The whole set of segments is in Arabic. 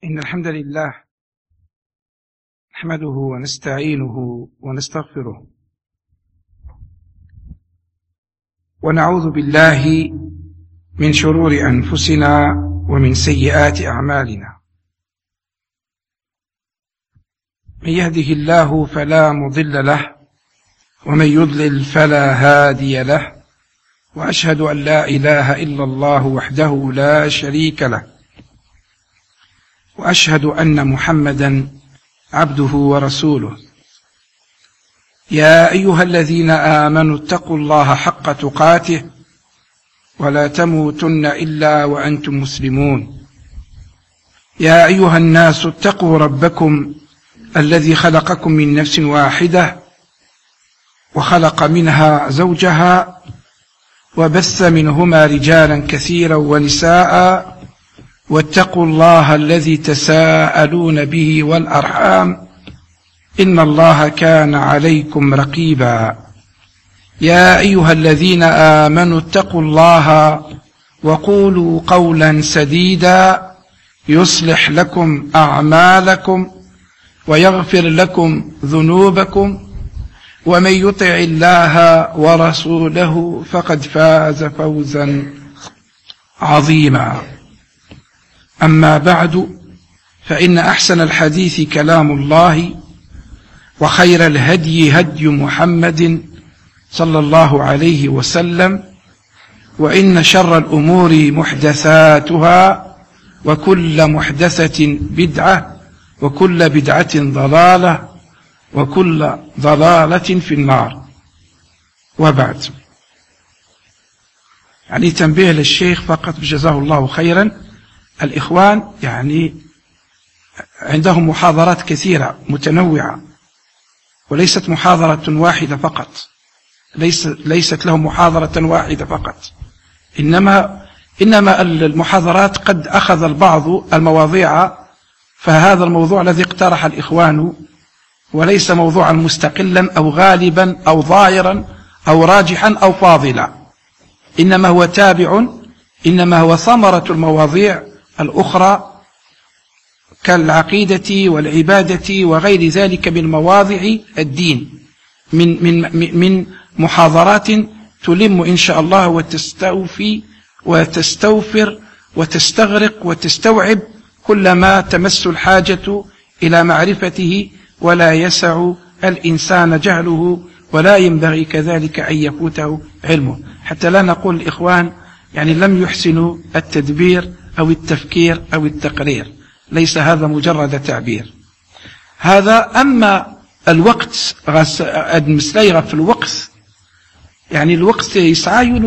إن الحمد لله نحمده ونستعينه ونستغفره ونعوذ بالله من شرور أنفسنا ومن سيئات أعمالنا. من يهده الله فلا مضل له ومن يضلل فلا هادي له، وأشهد أن لا إله إلا الله وحده لا شريك له، وأشهد أن محمدا عبده ورسوله. يا أيها الذين آمنوا اتقوا الله حق تقاته ولا تموتن إلا وأنتم مسلمون. يا أيها الناس اتقوا ربكم الذي خلقكم من نفس واحدة وخلق منها زوجها وبث منهما رجالا كثيرا ونساء، واتقوا الله الذي تساءلون به والأرحام إن الله كان عليكم رقيبا. يا أيها الذين آمنوا اتقوا الله وقولوا قولا سديدا يصلح لكم أعمالكم ويغفر لكم ذنوبكم، ومن يطع الله ورسوله فقد فاز فوزا عظيما. أما بعد، فإن أحسن الحديث كلام الله، وخير الهدي هدي محمد صلى الله عليه وسلم، وإن شر الأمور محدثاتها، وكل محدثة بدعة، وكل بدعة ضلالة، وكل ضلالة في النار. وبعد، يعني تنبيه للشيخ فقط جزاه الله خيرا. الإخوان يعني عندهم محاضرات كثيرة متنوعة، وليست محاضرة واحدة فقط، ليست لهم محاضرة واحدة فقط، إنما المحاضرات قد أخذ البعض المواضيع، فهذا الموضوع الذي اقترح الإخوان وليس موضوعا مستقلا أو غالبا أو ظاهرا أو راجحا أو فاضلا، إنما هو تابع، إنما هو ثمرة المواضيع الأخرى كالعقيدة والعبادة وغير ذلك من مواضع الدين، من محاضرات تلم إن شاء الله وتستوفي وتستوفر وتستغرق وتستوعب كل ما تمس الحاجة إلى معرفته، ولا يسع الإنسان جهله، ولا ينبغي كذلك أن يفوته علمه، حتى لا نقول الإخوان يعني لم يحسنوا التدبير أو التفكير أو التقرير، ليس هذا مجرد تعبير هذا. أما الوقت المسليغة في الوقت، يعني الوقت يسعى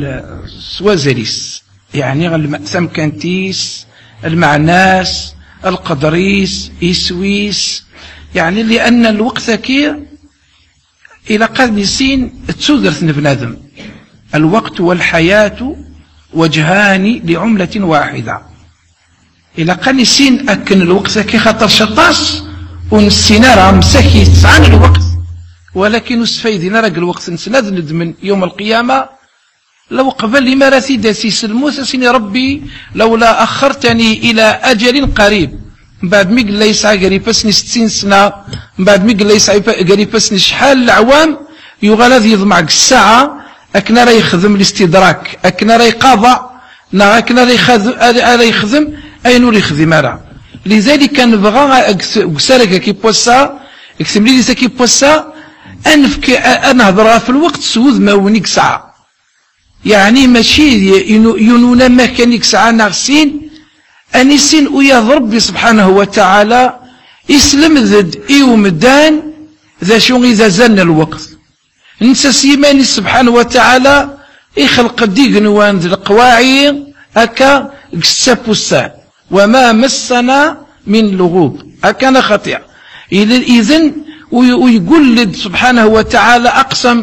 وزليس، يعني المأثم كانتيس المعناس القدريس يسويس، يعني لأن الوقت كي إلى قد سين تسودرث بنادم. الوقت والحياة وجهان لعملة واحدة. إلى قد سين أكن الوقت كي خطر شطاس ونسينا راه مساكي تسعان الوقت، ولكن نسفيدنا راك الوقت نسناد ندمن يوم القيامة. لو قبل لما راثي داسيس الموت سيني ربي لولا أخرتني إلى أجل قريب، بعد ميق لا يسعى قريبسني 60 سنة، بعد ميق لا يسعى قريبسني شحال العوام، يغالذ يضمعك الساعة أكنا راه يخدم الاستدراك، أكنا راه يقاضى، أكنا راه يخدم أين راه يخدم راه. لذلك كان بغا أكسارك كي بوسا اكسم لي كي بوسا أنفك أنهضر في الوقت سوذ ما ونيك ساعة، يعني ماشي ينونا ما كانيك ساعة نغسين أنيسين ويا ربي سبحانه وتعالى يسلم ذد إيومدان ذا شو إذا زن الوقت نسى سيماني سبحانه وتعالى يخلق ديقنوان ذي القواعي أكا قسابوسان وما مسنا من لغوب أكا خطيئة. إذن ويقول سبحانه وتعالى أقسم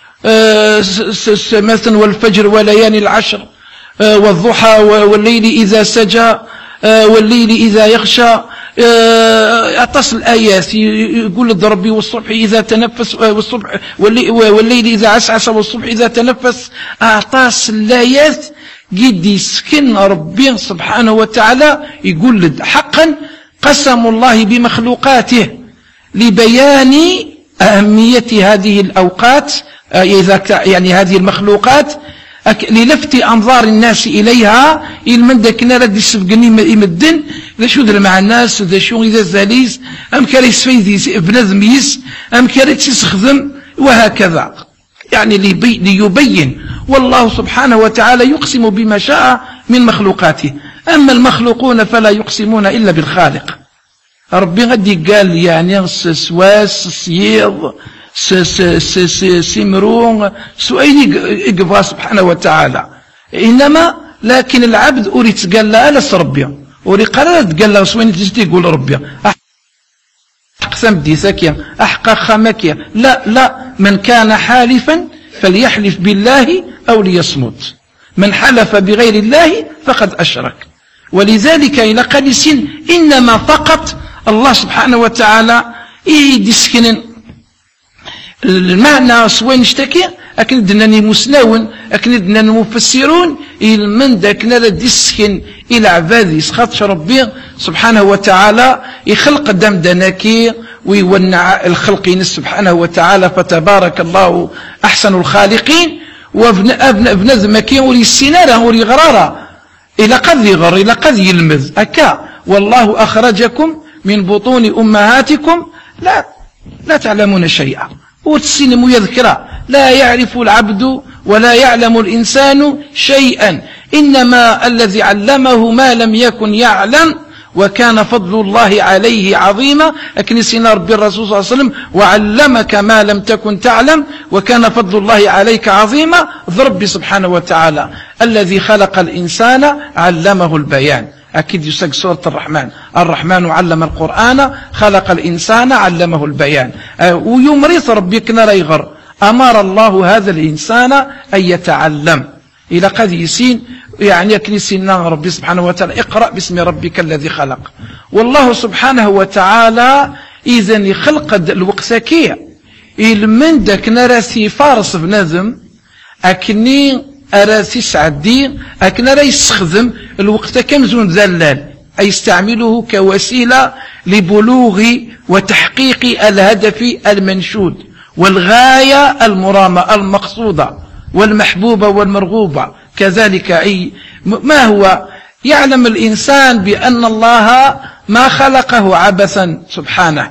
مثلا والفجر وليالي العشر والضحى والليل إذا سجى والليل إذا يغشى، أتصل الآيات يقول ربي والصبح إذا تنفس، والصبح والليل إذا عسعس والصبح إذا تنفس. أعطاس الآيات قد يسكن ربي سبحانه وتعالى يقول حقا قسم الله بمخلوقاته لبيان أهمية هذه الأوقات، يعني هذه المخلوقات للفت أنظار الناس إليها. المندك نرى دي سبقني يمدن إذا شو ذا مع الناس إذا شو إذا زاليس أم كاري سفيدي بنظم يس أم كاري تسخدم وهكذا، يعني ليبين. والله سبحانه وتعالى يقسم بما شاء من مخلوقاته، أما المخلوقون فلا يقسمون إلا بالخالق. ربي غادي قال يعني سواس سيض سمرون سؤالي إقفا سبحانه وتعالى، إنما لكن العبد أريد قال لا ألس ربي أريد قرارت قال لا سوين تجدي يقول ربي أحقسم دي ساكيا أحقق خمكيا، لا من كان حالفا فليحلف بالله أو ليصمت، من حلف بغير الله فقد أشرك. ولذلك إلى قدسين إنما فقط الله سبحانه وتعالى يدسكن المعنى سوين اشتكي أكن دناني مسنون أكن دناني مفسرون من ذاك نرى دسكن إلى عبادي سخطش ربي سبحانه وتعالى يخلق دم دناكي ويونع الخلقين سبحانه وتعالى، فتبارك الله أحسن الخالقين. وابن ذمكي وري السنارة وري غرارة إلى قد يغر إلى قد يلمذ أكا. والله أخرجكم من بطون أمهاتكم لا تعلمون شيئا، وتسلم يذكر لا يعرف العبد ولا يعلم الإنسان شيئا، إنما الذي علمه ما لم يكن يعلم وكان فضل الله عليه عظيما. لكن سينا ربي الرسول صلى الله عليه وسلم وعلمك ما لم تكن تعلم وكان فضل الله عليك عظيما. ربي سبحانه وتعالى الذي خلق الإنسان علمه البيان، أكيد يسق سورة الرحمن علم القرآن خلق الإنسان علمه البيان. ويمريث ربي كنا ريغر أمر الله هذا الإنسان أن يتعلم إلى قد يسين، يعني كنيسينا ربي سبحانه وتعالى اقرأ باسم ربك الذي خلق. والله سبحانه وتعالى إذن يخلق الوقت كي المن داك نراسي فارس بنظم أكني أراسي سعدي أكن راه يستخدم الوقت كمزون ذلال، أي يستعمله كوسيلة لبلوغ وتحقيق الهدف المنشود والغاية المرامة المقصودة والمحبوبة والمرغوبة. كذلك أي ما هو يعلم الإنسان بأن الله ما خلقه عبثا سبحانه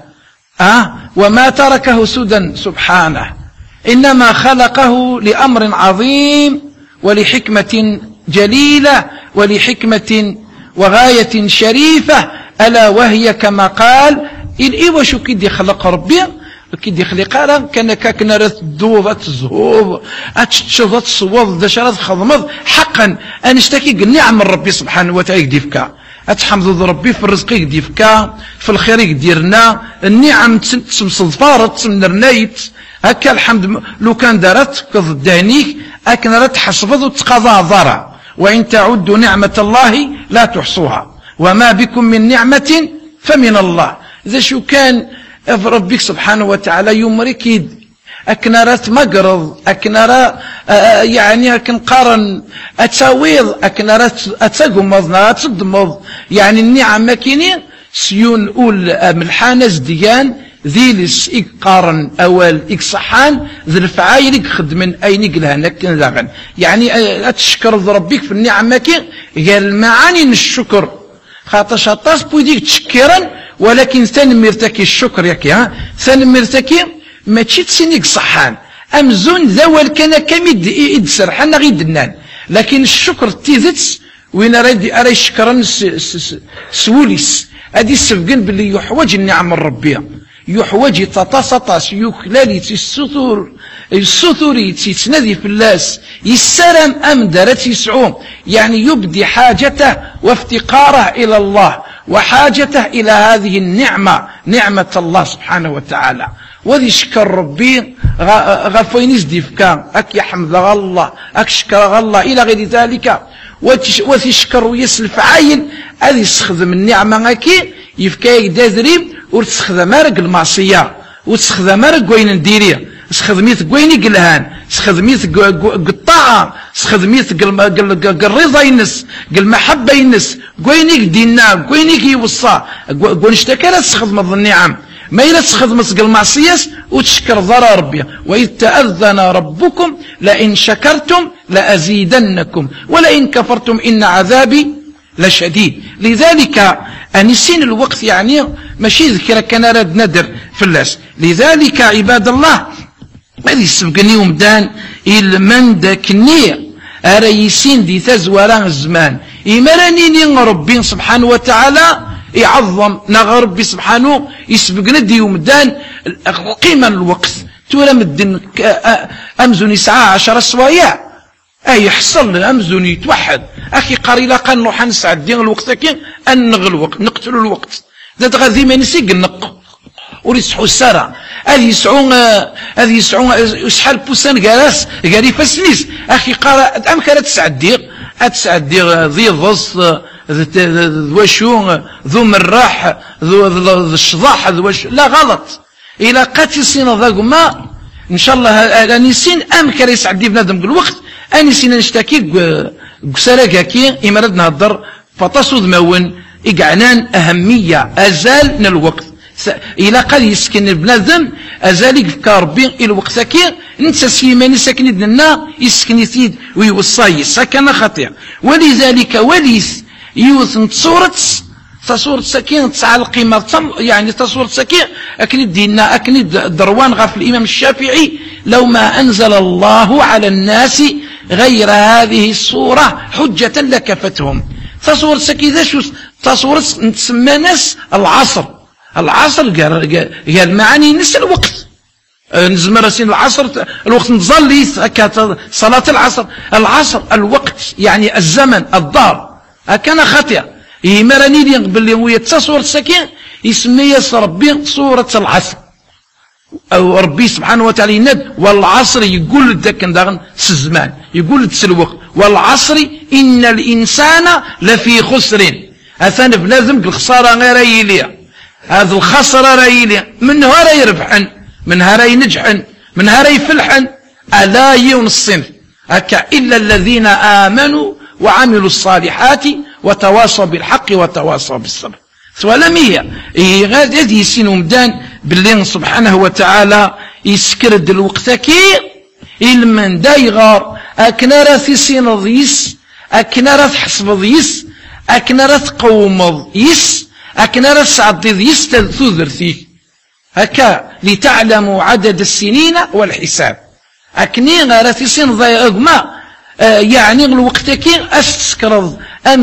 وما تركه سدى سبحانه، إنما خلقه لأمر عظيم ولحكمة جليلة ولحكمة وغاية شريفة، ألا وهي كما قال إيوا شو كيدي خلق ربي كيدي خلق كان راه تدوض تزهوض تشوض تصوض ذا شرط خضمض حقا أنشتكي النعم من ربي سبحانه وتعالى يديفك أتحمد ربي في الرزق يديفك في الخير يديرنا النعم تمصدفارت تمنرنايت هكا الحمد لو كان دارت كضدانيك أكن راه تحسفظ وتقضى ضرع، وإن تعدوا نعمة الله لا تحصوها وما بكم من نعمة فمن الله. إذا شو كان ربك سبحانه وتعالى يمرك أكن راه تمقرض أكن راه يعني أكن قارن أتساويض أكن راه أتسقمض أتصدمض، يعني النعم ماكينين سيون أول ملحانة زديان ذيلس إك قارن أول إك صحان ذي الفعايل إك خدمن أين قلهانك نذاغن، يعني أتشكر ربك في النعم ماكين قال معاني الشكر خاطر شطاس بويديك تشكرا، ولكن ثاني مرتكي الشكر ياكي ثاني مرتكي ما تشيت سينيك صحان أمزون ذوال كان كميد إد سرحان غيد النان، لكن الشكر تيذتس وين أرى شكرا سوليس أدي السفقن باللي يحوج النعم الربية يحوج تتصطس يخلالي السثوري تسندي في اللاس يسرم أم دارت يسعوم، يعني يبدي حاجته وافتقاره إلى الله وحاجته إلى هذه النعمة نعمة الله سبحانه وتعالى. وذي شكر ربي غفين يزدفك أك يحمد الله أك شكر الله إلى غير ذلك. وذي شكر ويسلف عين هذه يستخدم النعمة أكي يفكاي دادريب وتستخدم مارق المعصية وتستخدم مارق وين نديريه سخدميت كويني قلهان سخدميت قطاعة سخدميت الرضا ينس المحبة ينس كويني دينا كويني يوصى كون اشتكى سخدم النعم ما إلا تخدمت المعصية وتشكر ضرر ربي وإذ تأذن ربكم لئن شكرتم لأزيدنكم ولئن كفرتم إن عذابي لشديد. لذلك أنسين الوقت يعني ماشي ذكر كان راد ندر في اللاس. لذلك عباد الله هذه سبقني ومدان المن داك النية أريسين دي تزوران الزمان إمرانيني ربي سبحانه وتعالى يعظم نغ ربي سبحانه يسبقنا دي ومدان قيمة الوقت تورا مدن أمزوني ساعة 10 سوايع أي يحصل أمزوني يتوحد أخي قاري لاقا نروح نسعد دين الوقت كي أنغ الوقت نقتل الوقت ذات غادي ما نسيق النق وريسحو السارة هذه يسعون شحال بوسان جالس قال فاسنيس أخي قارا أم كانت تسعد دير ذي ضص ذو شو ذو مراح ذو الشضاح ذو لا غلط إلى قاتل سين ذاكما إن شاء الله أنيسين أم كان يسعد دي بنادم بالوقت أنيسين نشتكي قسالة كي إمارات نهضر فتصود مون إقعنان أهمية أزال الوقت إلى قد يسكن بنادم أزال كاربين الوقت كي ننسى سيماني ساكن لنا يسكن يثيد ويوصاي سكن خطير. ولذلك وليث يوث تصورة سكين تسعى القيمة يعني تصورة سكين أكني دينا أكني دروان غاف الإمام الشافعي لو ما أنزل الله على الناس غير هذه الصورة حجة لكفتهم. تصورة سكين ذا شو تصورة تسمى ناس العصر قال معاني نس الوقت نزمر سين العصر الوقت نظلي صلاة العصر الوقت يعني الزمن الدار كان خطير يمرني لي باللي هو يتصور السكين يسميه ربي صورة العصر أو ربي سبحانه وتعالى يند والعصر يقول ذاك داغن الزمان يقول الوقت والعصر إن الإنسان لفي خسر أثان بلازم الخسارة غير يليا هذا الخسارة رايليا من هرا يربحن من هرا ينجحن من هرا يفلحن ألا ينصن هكا إلا الذين آمنوا وعملوا الصالحات وتواصوا بالحق وتواصوا بالصبر سواء لم هي غادي يسينوا مدان بالله سبحانه وتعالى يسكرد الوقت كي المن دايغار أكنا راثي سين ضيس أكنا راث حسب ضيس أكنا راث قوم ضيس أكنا راث عضي ضيس تذر فيه هكا لتعلموا عدد السنين والحساب أكني راثي سين ضي أغما يعني الوقت كي أستسكرض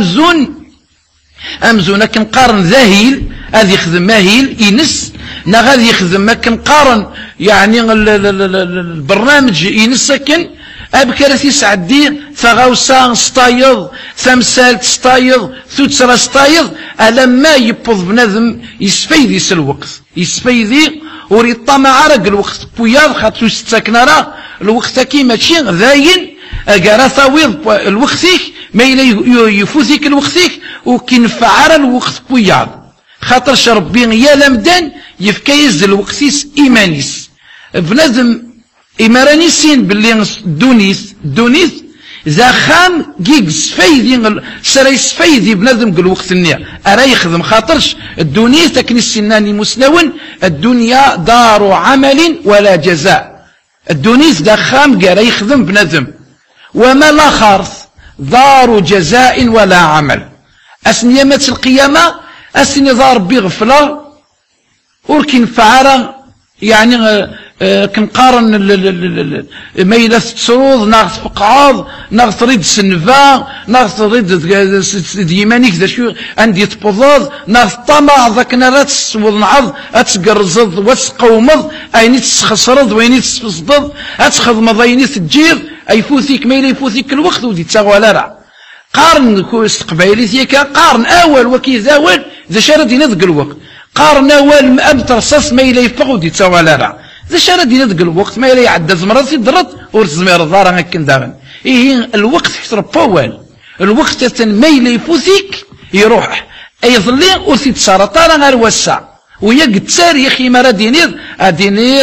أمزون كم قارن ذاهيل هذا يخدم ماهيل ينس غادي يخدم كم قارن يعني البرنامج ينس سكن أبكر يسعدي ثغاوسا ستايض ثمثال ستايض ثوتسرا ستايض ألما يبوض بنادم يسفيدي الوقت يسفيدي وريطمع رق الوقت بوياض خاطر ستسكنرا الوقت كي ماشي ذاين أقرا ثاويض الوقتيك ما يفوتيك الوقتيك وكنفعر الوقت بوياض خاطر ربي يا لمدان يفكيز الوقتيس إيمانيس بنادم إمارانيسين باللي دونيث زاخام جيج سفيدي سراي سفيدي بنادم قل وقت النية أرا يخدم خاطرش الدونيث تكني السناني مسنون الدنيا دار عمل ولا جزاء الدونيث داخام قال يخدم بنادم وما لا خارث دار جزاء ولا عمل أسنيامة القيامة أسني دار بغفلة وركن فعارة يعني كنقارن ما إلا تسروض ناغ تفقعاض ناغ تريد سنفا ناغ تريد ديمانيك ذا شو عندي تبضاض ناغ طمع ذاك نارات تسوض نعض أتقرزض وتقومض أيني تسخسرض ويني تسفصضض أتخضمض أيني تجير أيفوثيك ما إلا يفوثيك الوقت ودي تساغوى لرع قارن استقبالي ذيك قارن أول وكي أول ذا شارد ينذق الوقت قارن أول أبتر صص ما إلا يفقه ودي تساغوى لرع ذا شارد ينذق الوقت ما إلا يعدى زمرات يدرط ورتزمير الضارة هكا داغن إيه الوقت يحترب أول الوقت ما إلا يفوثيك يروح يظلي وثي تسارطانا غير وسع ويقد تسار يا أخي مرا دينيض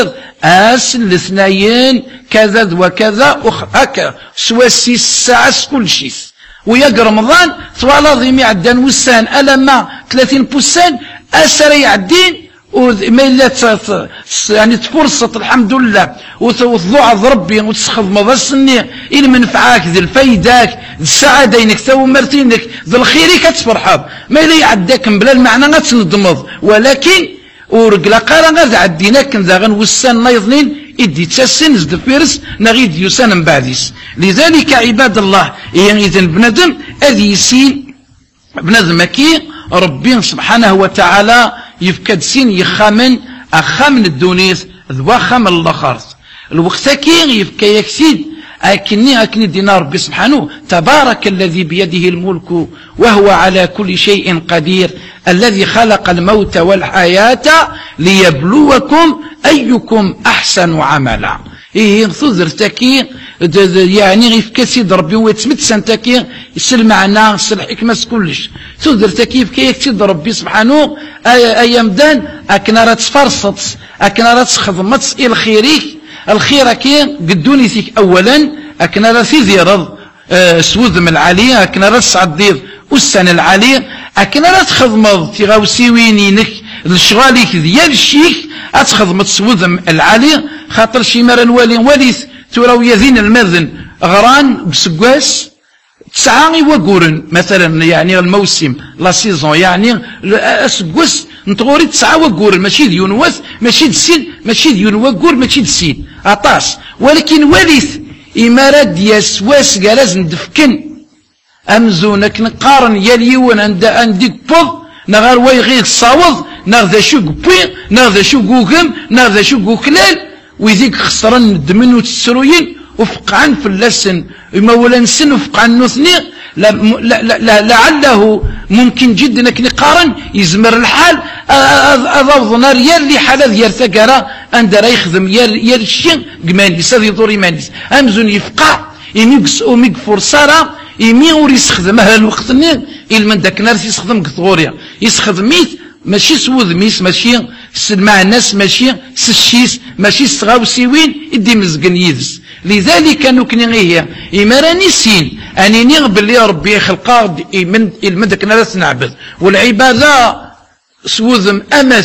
الاثنين كذا وكذا هكا سوا 6 ساعات كل شيء. وياك رمضان طوال ضيمي عدان وسان ألما 30 بوسان أسري عدين وما إلا يعني تفرصة الحمد لله وتضوع ربي وتسخذ مضسني إلى منفعاك ذي الفايداك ذي السعادة إنك تو مرتينك ذي الخير كتفرحب ما إلا يعداك بلا المعنى غتنضمض ولكن ورقلا قارا غاد عديناك ذا غنوسان نايضنين إدي تسن زد فيرس نغيد يسان من بعديس. لذلك عباد الله يعني إذن بنادم أذي يسين بنادم كي ربي سبحانه وتعالى يفكد سين يخامن أخامن الدونيس ذو خامن الآخر الوقت كي يفكا يكسيد أكني دينا ربي سبحانه تبارك الذي بيده الملك وهو على كل شيء قدير الذي خلق الموت والحياة ليبلوكم أيكم أحسن عملا. إيه ثذر تكي يعني غيف كسيد ربي ويتمت سنتكي يسل معنا يسل حكمة كلش ثذر تكيف كي يكسيد ربي سبحانه أيام دان أكنا راه تفرصت أكنا راه تخدمت الخير كي قدوني فيك أولا أكنا راه في ذيرض سوذ من العالية أكنا راه تسعديض والسنة العالية أكنا راه تخدمض في غاوسيوينينك الشغاليك ديال الشيك أتخدمت سوذ العالية خاطر شي مرة واليث تراو يذين المذن غران بسقواس 9 وقورن مثلا يعني الموسم لا سيزون يعني اسقواس نتغوري 9 وقورن ماشي ديون وث ماشي دسين ماشي ديون وقور ماشي دسين عطاس ولكن وليث إمارات ديال سواس قراز ندفكن أمزونك نقارن ياليون عندك بوض نغار ويغير الصاوض نغذا شو قبي نغذا شو قوكم نغذا شو قوكلال ويذيك خسران الدمن وتسروين وفقعا في اللسن مولا نسن وفقعا نثني لعله ممكن جدا كني قارن يزمر الحال اضافض نار يالي حالة ديال ثقرة عند راه يخدم يال الشين قمانيس هذا يدور يمانيس امزون يفقع يميقس وميق فرصارة يمي ور يستخدمها الوقت من داك النار يستخدم كثوريا يستخدم ميت ماشي سوذ ميس ماشي مع الناس ماشي سشيس ماشي سغاوسيوين يدي مزقن يدس. لذلك نكني غيه إما راني سين أني نغبل يا ربي خلقا من داك النار نعبد والعبادة سوذم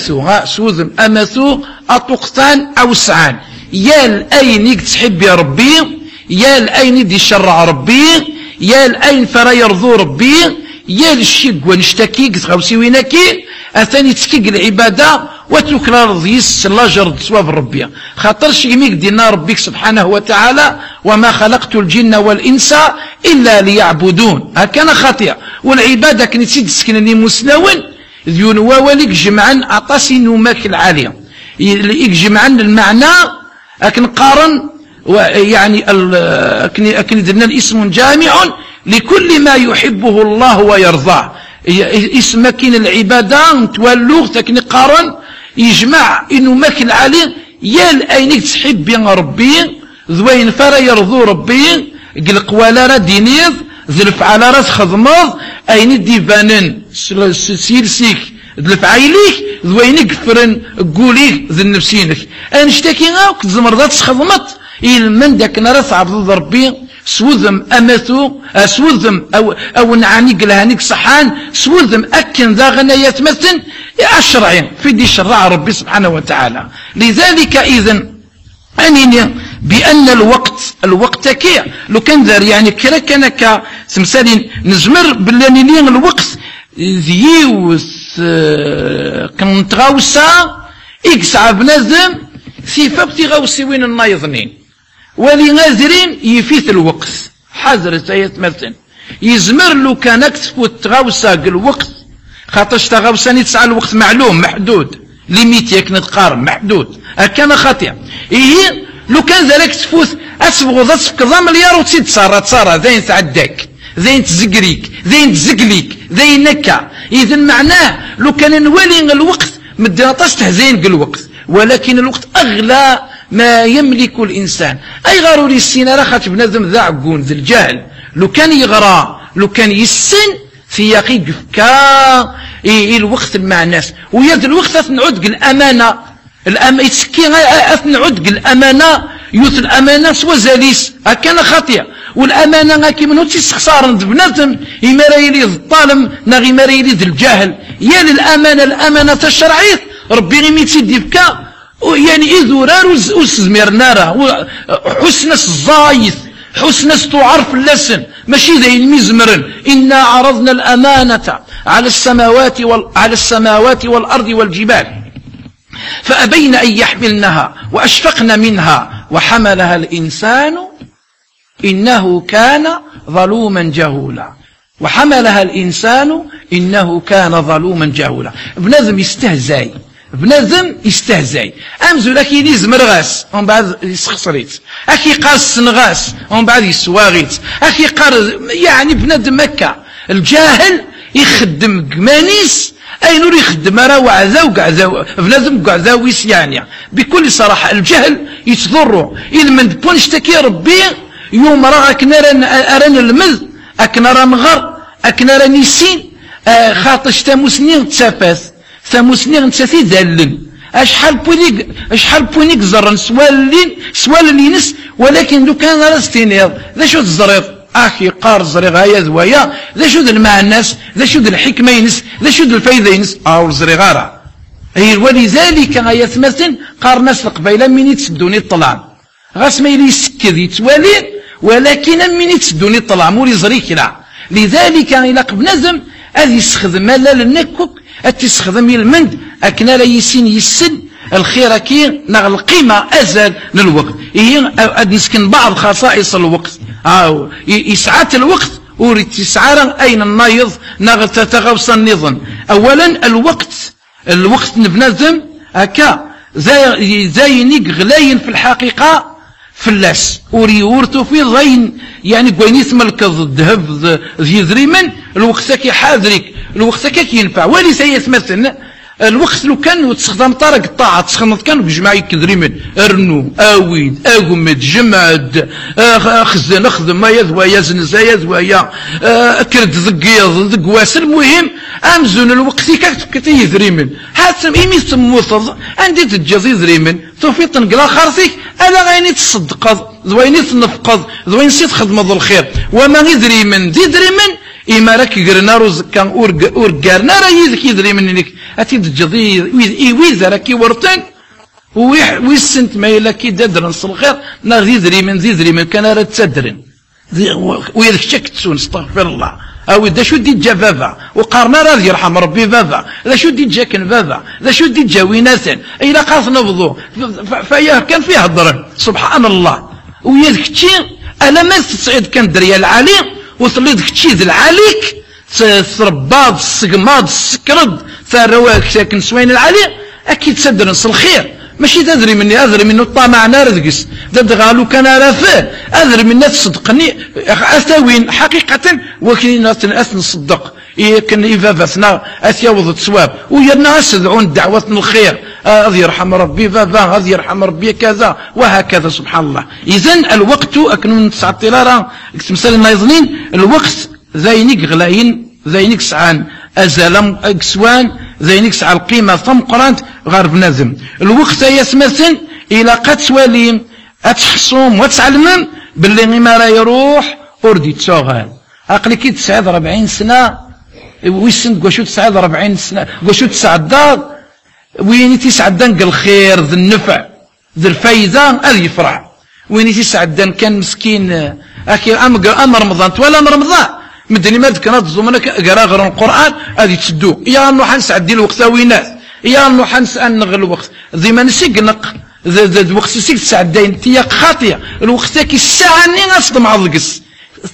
أمثو أطقتان أو سعان يا الأين تحب يا ربي يا الأين دي شرع ربي يا الأين فرا يرضو ربي يا الشيق ونشتكيك تغوسيوينكي أثاني تسكيك العبادة وتكرار ضيس لاجر سواب ربي خاطر شيميك دينا ربك سبحانه وتعالى وما خلقت الجن والإنس إلا ليعبدون هكذا خطيئة والعبادة كنت تسكنني مسنون ذيون ووليك جمعا عطاسي نوماك العالية جمعا المعنى أكن قارن يعني أكن درنا الاسم جامع لكل ما يحبه الله ويرضاه اسم كين العبادة تولوغ تكني قارن يجمع إنه ماك العالي يا الأينك تحب يا ربي ذوين فرا يرضو ربي قلق ولا را دينيض ذلف على راس خضمض أين ديفانن سيلسيك ذلف عيليك ذوينك فرن قوليك ذي نفسينك أنشتكي غاوك زمرضات خضمت من داك نرث عبد ربي سوذم أمثو سوذم أو نعاني قلهانيك صحان سوذم أكن ذا غنايات مثل الشرعين في دي شرع ربي سبحانه وتعالى. لذلك إذن أنيني بأن الوقت كي لو كان ذا يعني كركنك تمثالي نزمر باللانيين الوقت ذيوث كنت غاوسا إكسع بنزم ثيفبتي غاوسي وين النايضنين ولي غازرين يفيت الوقت حذرت ايات مثلا يزمر له كانك تفوت غاوسا الوقت خاطرش تغاوساني تسعى الوقت معلوم محدود ليميت ياك نتقارن محدود هكذا خاطئ إيه لو كان ذلك تفوت أسبغ ذات كذا مليار وتسيد تصارى ذين تعداك ذين تزقريك ذين تزقليك ذين نكا إذن معناه لو كان نولي الوقت مدينطاش تهزين الوقت ولكن الوقت أغلى ما يملك الإنسان أي غاروري السينارة خاطر بنادم ذا عقون ذا الجهل لو كان يغرى لو كان يسن في يقيق كا الوقت مع الناس ويد الوقت نعود الأمانة يتسكي نعود الامانه يوث الامانه سوا زاليس هكا خاطئه والامانه كي منو تيستخسار بنادم اما راه يلي الظالم ناغي ما يلي الجاهل يا الامانه الشرعيه ربي غير ميتيدي فكا يعني اذورار وسزمير نارا حسن الزايث حسن تعرف اللسن ماشي ذا المزمرن إنا عرضنا الأمانة على السماوات والأرض والجبال فأبين أن يحملنها وأشفقن منها وحملها الإنسان إنه كان ظلوما جهولا وحملها الإنسان إنه كان ظلوما جهولا بنادم يستهزئ بنادم يستهزئ امزو لك يزمر غاس ومن بعد يسخسريت اكي قاس سنغاس ومن بعد يسواغيت اكي قار يعني بنادم مكة الجاهل يخدم قمانيس اي نور يخدم راه وعذا وقعذا بنادم قعذا ويسيانيا بكل صراحة الجهل يتضروا إلمن بون اشتكي ربي يوم راه اكنا ران المذ اكنا راه نغر اكنا راه نسين خاطش تاموسني تسافاث ثموسني غنتساتي ذلن اشحال بونيك زرن سوال لينس ولكن لو كان راستينيض ذا شو الزريض اخي قار زريغ هيا ذويا ذا شو المعنى الناس ذا شو الحكمه ينس ذا شو الفايده ينس او الزريغاره هي ولذلك غاية مثلا قار ناس القبيله من يتسدوني الطلعم غاس ما يلي يسكد يتوالي ولكن من يتسدوني الطلعم موري زريك لا لذلك الى بنادم هذه يستخدم مالا للنكوك أتستخدم المند أكنا لا يسين يسن الخير كي نغ القيمة أزل للوقت هي نسكن بعض خصائص الوقت يسعات الوقت وريت يسعى أين النايض نغ تتغوص النظام أولا الوقت نبنادم هكا زاينيك غلاين في الحقيقة فلاس وريورتو في ضين يعني قوينيث ملك الذهب ذي ذريمن الوقت كي حاذرك الوقت كي ينفع وليس يتمثل الوقت لو كان تستخدم طارق الطاعة تستخدم كان بجماعي كذريمن ارنو اويد اقمد جمد خزن اخذ ما يذوى يزنز يذوى اكرد ذقيض ذقواس المهم امزون الوقت كي يذريمن حتى ايمي تموثض عندي تجازي ذريمن توفي تنقلا خارثيك انا غيني تصدق ذويني تنفقض ذوين سيت خدمة الخير وما يدري من إما راك يقرنا رزقا ورقارنا راه يذك يدري منك أتي تجضي ويذا راك ورطن ويسنت ما يلا كي دادرن الخير نار يدري من كان راه تسدرن ويذك شك تسون استغفر الله أو إذا شو دي جا بابا وقارنا راه يرحم ربي بابا إذا شو دي جا كن بابا إذا شو دي جا ويناثن إلا قاص نبضو فيا كان فيها ضرر سبحان الله ويذك تشي أنا ما تصعد كان دريا العالي وصليت كتشي ذا العاليك ترباض السقماض السكرد ثارواك ساكن سوين العالي أكيد تسدر نص الخير ماشي تدري مني أدري منه الطامع ناردقس تدغالو كان رافاه أدري منه تصدقني أثاوين حقيقة وكين أث نصدق كان إفافثنا أثيوض السواب ويرنا أسدعون دعوتنا الخير هذا يرحم ربي بابا هذا يرحم ربي كذا وهكذا سبحان الله إذن الوقت أكنون نتسع الطلارة مثال النايضنين الوقت زينك غلاين زينك سعان أزالم أكسوان زينك سعى القيمة ثم قرانت غارب نازم الوقت يسمثن إلى قد سواليم أتحصوم وتعلمم باللي ما راه يروح أردي تشوغل عقلي كي 49 سنة ويسند قوشو 49 سنة قوشو 9 دار وين تسعدن الخير ذي النفع ذي الفايدة هذا يفرح وين تسعدن كان مسكين أكي أمر رمضان ولا رمضان مدني ما ذكرت زمنك قرا غير القرآن هذه تشدو يا أنو حنسعدي الوقت وينات يا أنو حنسأنغ الوقت ذي ما نسيقنق ذي الوقت سيك تسعدين تياق خاطية الوقت كي الساعة نين أصدم عضقس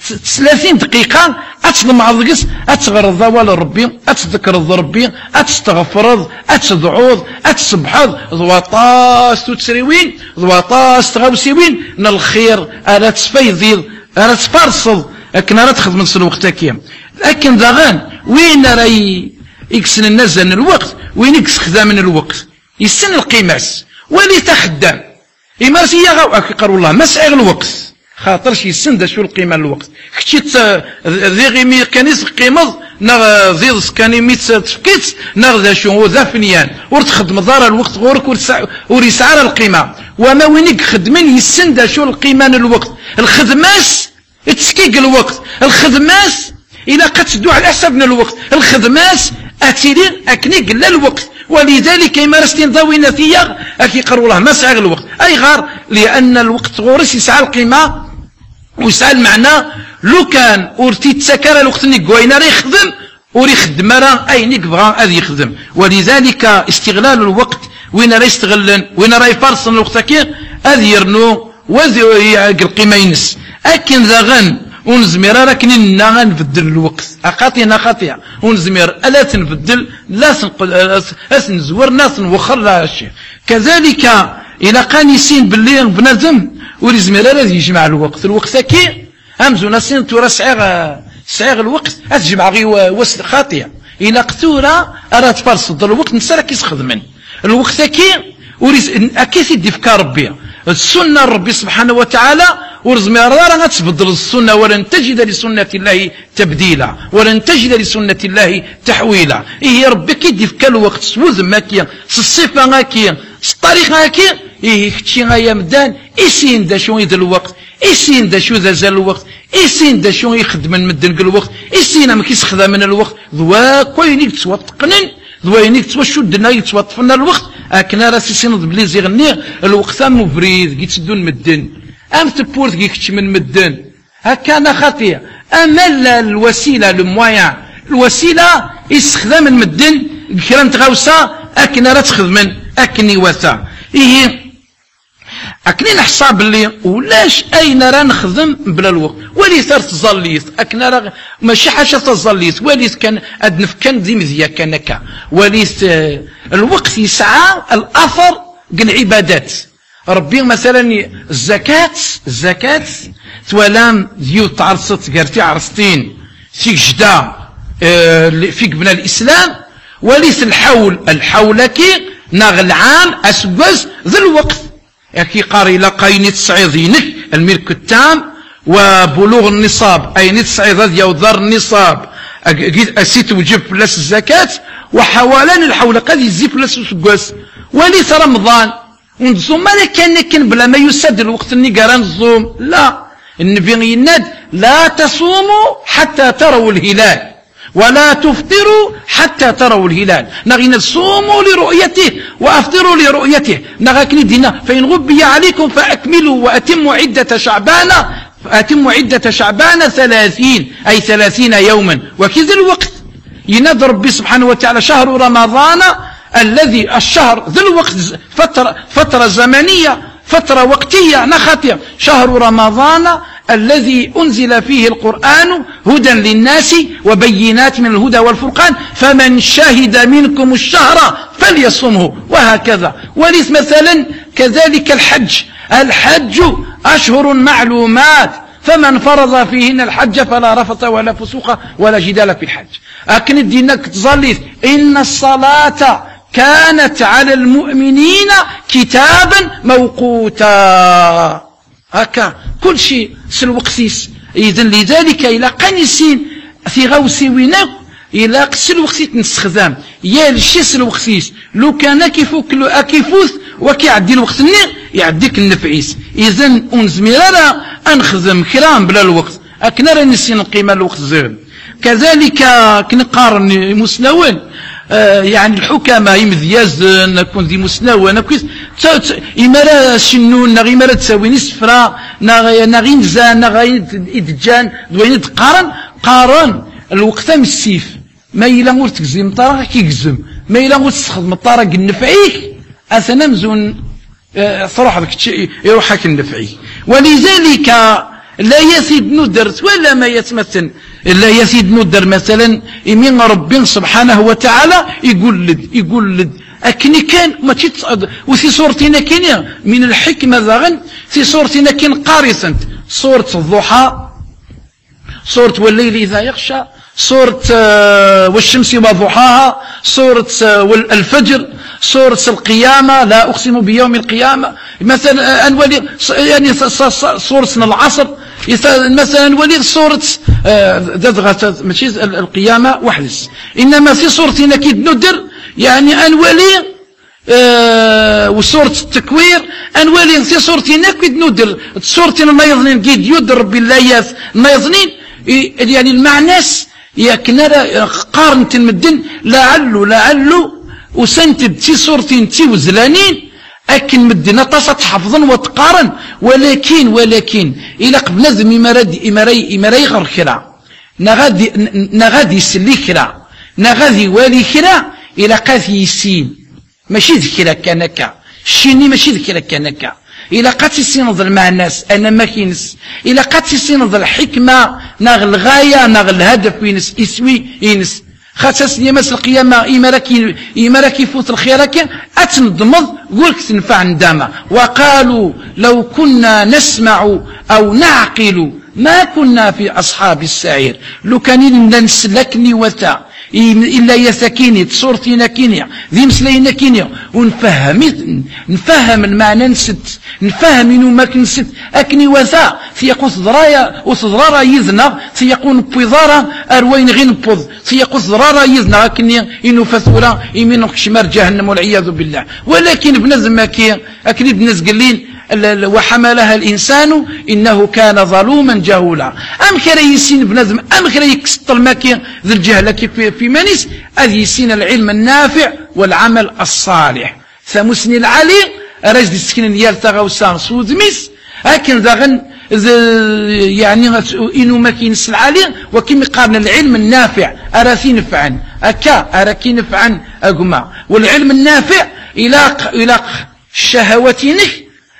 30 دقيقة أتصدم عضقس أتغرض ولا ربي أتذكر ربي أتستغفر أتدعوض أتسبحض ضواطاس تسريوين ضواطاس تغوسيوين من الخير ألا تسفيضيض ألا تفرصد لكن أنا تخذ من الوقت كيم لكن ذاغان وين راي يكسن الناس من الوقت وين يكس خذا من الوقت يسن القيماس ولي تخدم إمارسي يغاو أكيقر والله مسعي الوقت خاطرش يسن دا شو القيمة الوقت كتشيت ذي غيمي كنيس قيمض نغ ضيض سكاني ميت تفكيت نغ ذا شو ذا فنيان ورتخدم دار الوقت غورك وريسعر القيمة وما وينك خدمين يسند شو القيمة الوقت الخدماس تسكيق الوقت الخدماس إذا قد تدو على حسب من الوقت الخدماس أتيرين أكنيق لا الوقت ولذلك يمارسين ضوي نثيا أكي قروا له مسعى الوقت أي غار لأن الوقت غورس يسعى القيمة ويسعى المعنى لو كان ورتي تسكر الوقت نيك وين راه يخدم وريخدم راه اي نيك بغا غادي يخدم ولذلك استغلال الوقت وين راه يستغلن وين راه يفرصن الوقت كي هذه يرنو وذي القيمه ينس اكن ذا غن ونزمير راكن غنبدل الوقت اخاطينا خاطيه ونزمير الا تنبدل لا نزور ناس نوخر لا شيء كذلك الى كان يسين باللي بنادم ورزمير لا يجمع الوقت كي همزو ناسين تورا سعيغ الوقت أتجمع غي وسط خاطئة إلا قتورا أرى تفرصد الوقت نسرا كيس خدمن الوقت كي أكيد يدي فكار ربي السنة ربي سبحانه وتعالى ورزمي راه تبدل السنة ولن تجد لسنة الله تبديلا ولن تجد لسنة الله تحويلا إيه ربي كيدي فكار الوقت سوذ ماكيا الصفة ماكيا الطريق ماكيا إيه كتشي غايا مدان إيسين دا شو يد الوقت إيسين دا شو ذا زال الوقت إيسين دا شو يخدم من مدن الوقت إيسين ما كيسخدم من الوقت ذوا كوينيك تسوى تقنن ذوينيك تسوى شدنا يتسوى طفنا الوقت أكنا راسي سينض بليزي غني الوقت مبريد كيتسدون مدن أم تبورت كيكتش من مدن هكا خطية أما الوسيلة المويان الوسيلة يستخدم من مدن كرا تغوصا أكنا راه تخدم أكني وثا إيه أكني نحساب اللي ولاش أين راه نخدم بلا الوقت ولي ثار تظليت أكنا راه ماشي حاجة تظليت وليت كان أدنف كان ذي مذيا كانك وليت الوقت يسعى الأثر قن عبادات ربي مثلا الزكاة توالام ذيو تعرصت قرتي عرستين فيك جدا فيك بنا الإسلام وليت الحول كي ناغ العام أسوز ذي الوقت كي قاري لقايني تصعيدينك الملك التام وبلوغ النصاب أي تصعيد هذا يوضر النصاب أسيت وجب فلاس الزكاة وحوالان الحول قد يزي فلاس سقوس وليس رمضان ونزوم ما كان بلا ما يسد الوقت اني قران الزوم لا النبي يناد لا تصوموا حتى تروا الهلال ولا تفطروا حتى تروا الهلال نغينا صوموا لرؤيته وافطروا لرؤيته نغاكني دينا فإن غبي عليكم فأكملوا وأتموا عدة شعبان 30 أي 30 يوما وكذا الوقت ينادى ربي سبحانه وتعالى شهر رمضان الذي الشهر ذو الوقت فترة زمنية فترة وقتية نخاتية شهر رمضان الذي أنزل فيه القرآن هدى للناس وبينات من الهدى والفرقان فمن شهد منكم الشهر فليصمه وهكذا وليس مثلا كذلك الحج أشهر معلومات فمن فرض فيهن الحج فلا رفث ولا فسوق ولا جدال في الحج أكن الدينك تظليث إن الصلاة كانت على المؤمنين كتابا موقوتا هكا كل شيء سلوقسيس إذن لذلك إلى قنسين في غوسي وينك إلى قسل وقسيت نستخدام يا الشي سلوقسيس لو كان كيفوث وكيعدي الوقت يعديك النفعيس إذن أنزميرا أنخدم كرام بلا الوقت أكنا راه نسين قيمة الوقت زين كذلك كنقارن مسنون يعني الحكماء يمذيازن كون ذي مسنون نكويس إمارة شنون نغي إمارة تساوي نسفرا نغي نزان نغي إدجان دوين قارن الوقت من السيف ما إلا غور تكزي مطارق كيكزم ما إلا غور تستخدم مطارق النفعيك أثنى مزون تروح يروحك النفعي ولذلك لا يسيد ندرت ولا ما يتمثل لا يسيد ندر مثلا من ربي سبحانه وتعالى يقول أكني كان ما تتصعد وفي صورتنا كان من الحكمة ذاغن في صورتنا كان قارسا صورة الضحى صورة والليل إذا يغشى صورة والشمس وضحاها صورة الفجر صورة القيامة لا أقسم بيوم القيامة مثلا يعني صورة العصر مثلا ولي صورة ماشي القيامة وحدس، إنما في صورتنا كي ندر يعني أنولي وصورة التكوير أنولي في صورتنا كي ندر صورتنا ما يظنين كيد يدر بالله ما يظنين يعني المعناس يكنا قارنة المدن لعلو وسنتد تي صورتين تي وزلانين أكن مدنا تصت حفظا وتقارن ولكن إلا قبل نذم إماري غير كرا نغادي يسلي كرا نغادي والي كرا إلا قاثي يسين ماشي ذكرا كانكا الشيني ماشي ذكرا كانكا إلا قاتي سينض المعناس أنا ما كينس إلا قاتي سينض الحكمة ناغ الغاية ناغ الهدف وينس يسوي ينس خاصة يمس القيامة إما يفوت الخير أتنضمض قولك تنفع عندما وقالوا لو كنا نسمع أو نعقل ما كنا في أصحاب السعير لو كان نسلكني وثا إلا يثكيني تصورتي نكيني ذي مسلينا كيني نفهم المعنى نست نفهم إنه ما كنست أكني وثا ثيقوث ضرايا وثضرارا يذنا ثيقون بوضارا أروين غين بوض ثيقوث ضرارا يذنا أكني إنه فثورا إمين شمار جهنم والعياذ بالله ولكن بنزم أكني بنز قلين وحملها الإنسان إنه كان ظلوما جهولا أم كرا يسين بنظم أم كرا يكسط الماكي ذي الجهل في منيس أذي يسين العلم النافع والعمل الصالح ثمسني العلي رجد السكين يالتغى وسان سودميس لكن ذاغن يعني إنه ما كينس العلي وكم قارن العلم النافع أراثي نفعا أراكي نفعا أقما والعلم النافع إلى الشهواتينك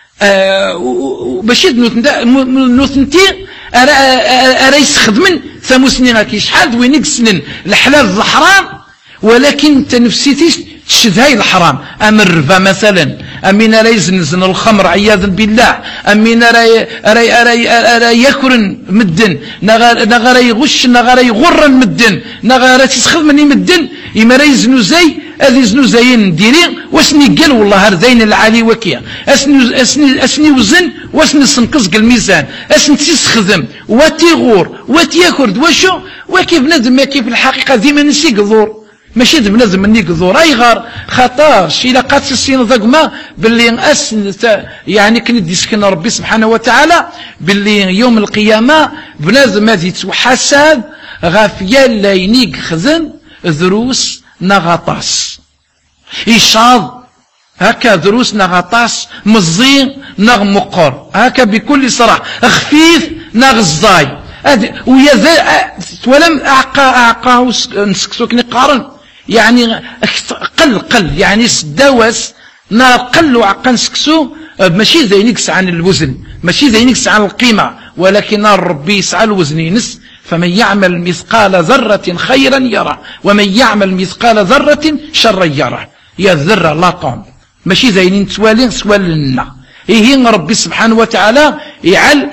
باش نوثنتي أريس خدمن ثموسنين كي شحال وين يقسنن الحلال الحرام ولكن تنفسيتيش تشدهاي الحرام أم الربا مثلا أمين راي يزنزن الخمر عياذا بالله أمين راي يكرن مدن نغا يغش نغا يغرن مدن نغا تسخدمني مدن إما راي يزنو زي هذه زنو زين ديري واسني قال والله هردين العالي وكيا اسني وزن واسني سنقص الميزان اسني تسخدم وتيغور وتياكرد وشو وكيف بنادم كيف الحقيقه ديما نسي قذور ماشي بنادم مني قذور اي غار خطاش الى قات السين ضقما باللي يعني كن يسكن ربي سبحانه وتعالى باللي يوم القيامه بنادم هذه تحاسب غافيا لا ينيق خزن دروس نغطاس إشاض هكا دروس نغطاس مزين نغ مقر هكا بكل صراحة خفيف نغ الزاي ويا ولم أعقا نسكسوكني قارن يعني قل يعني سداوس نار قل وعقا نسكسو ماشي ذا ينكس عن الوزن ماشي ذا ينكس عن القيمة ولكن نار ربي يسعى الوزن ينس فمن يعمل مثقال ذرة خيرا يرى ومن يعمل مثقال ذرة شرا يرى يا الذرة لا طعم ماشي زينين سوالنا إيه ربي سبحانه وتعالى يعل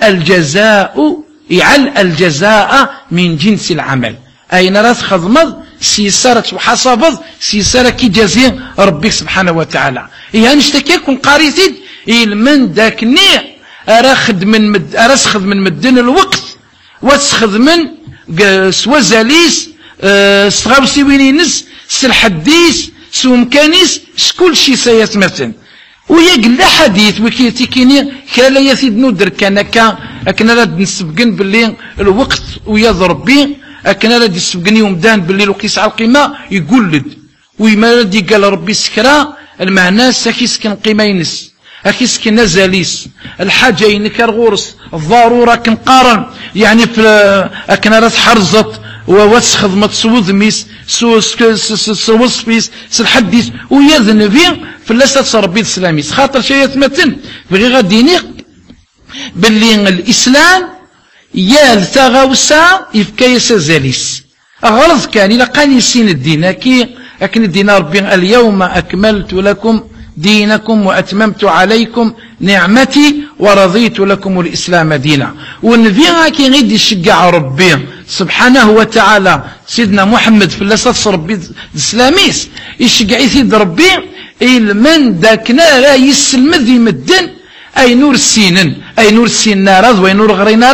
الجزاء من جنس العمل أين راس خضمض سيسارة وحصابض سيسارة كي جزين ربي سبحانه وتعالى إيه نشتكيكم قارثين من داك نيع أرخد من مدن الوقت وتسخذ من سوازاليس سغاوسي وينينس سالحديث سومكانيس كل شيء سيتمثل ويقل حديث وكيتيكيني كالا يثيد ندر كان راد نسبقن باللي الوقت ويضرب بي كان راد يسبقني ومدان باللي الوقيس على القيمة يقلد ويما راد يقال ربي سكرا المعنى ساكيس كان قيمة ينس أكيس كنا زاليس الحاجة ينكر غورس الضرورة كنقارن يعني في أكنا راس حرزت ووسخذ ما تسوذ ميس سوس فيس سالحديث ويذن في اللسة ربي الإسلامي خاطر شيء يتمتن بغي غادي ينيق باللي الإسلام يال ثغاوسا يفكايس زاليس غرض كان إلا قاني سين الدين أكن الدين ربي اليوم أكملت لكم دينكم وأتممت عليكم نعمتي ورضيت لكم الإسلام دينا والنبي كي غيد يشجع ربي سبحانه وتعالى سيدنا محمد في اللسات ربي الإسلاميس يشجع يثيد ربي من داكنا لا يسلم ذي مدن أي نور السينن أي نور السين نارا وي نور غري نارا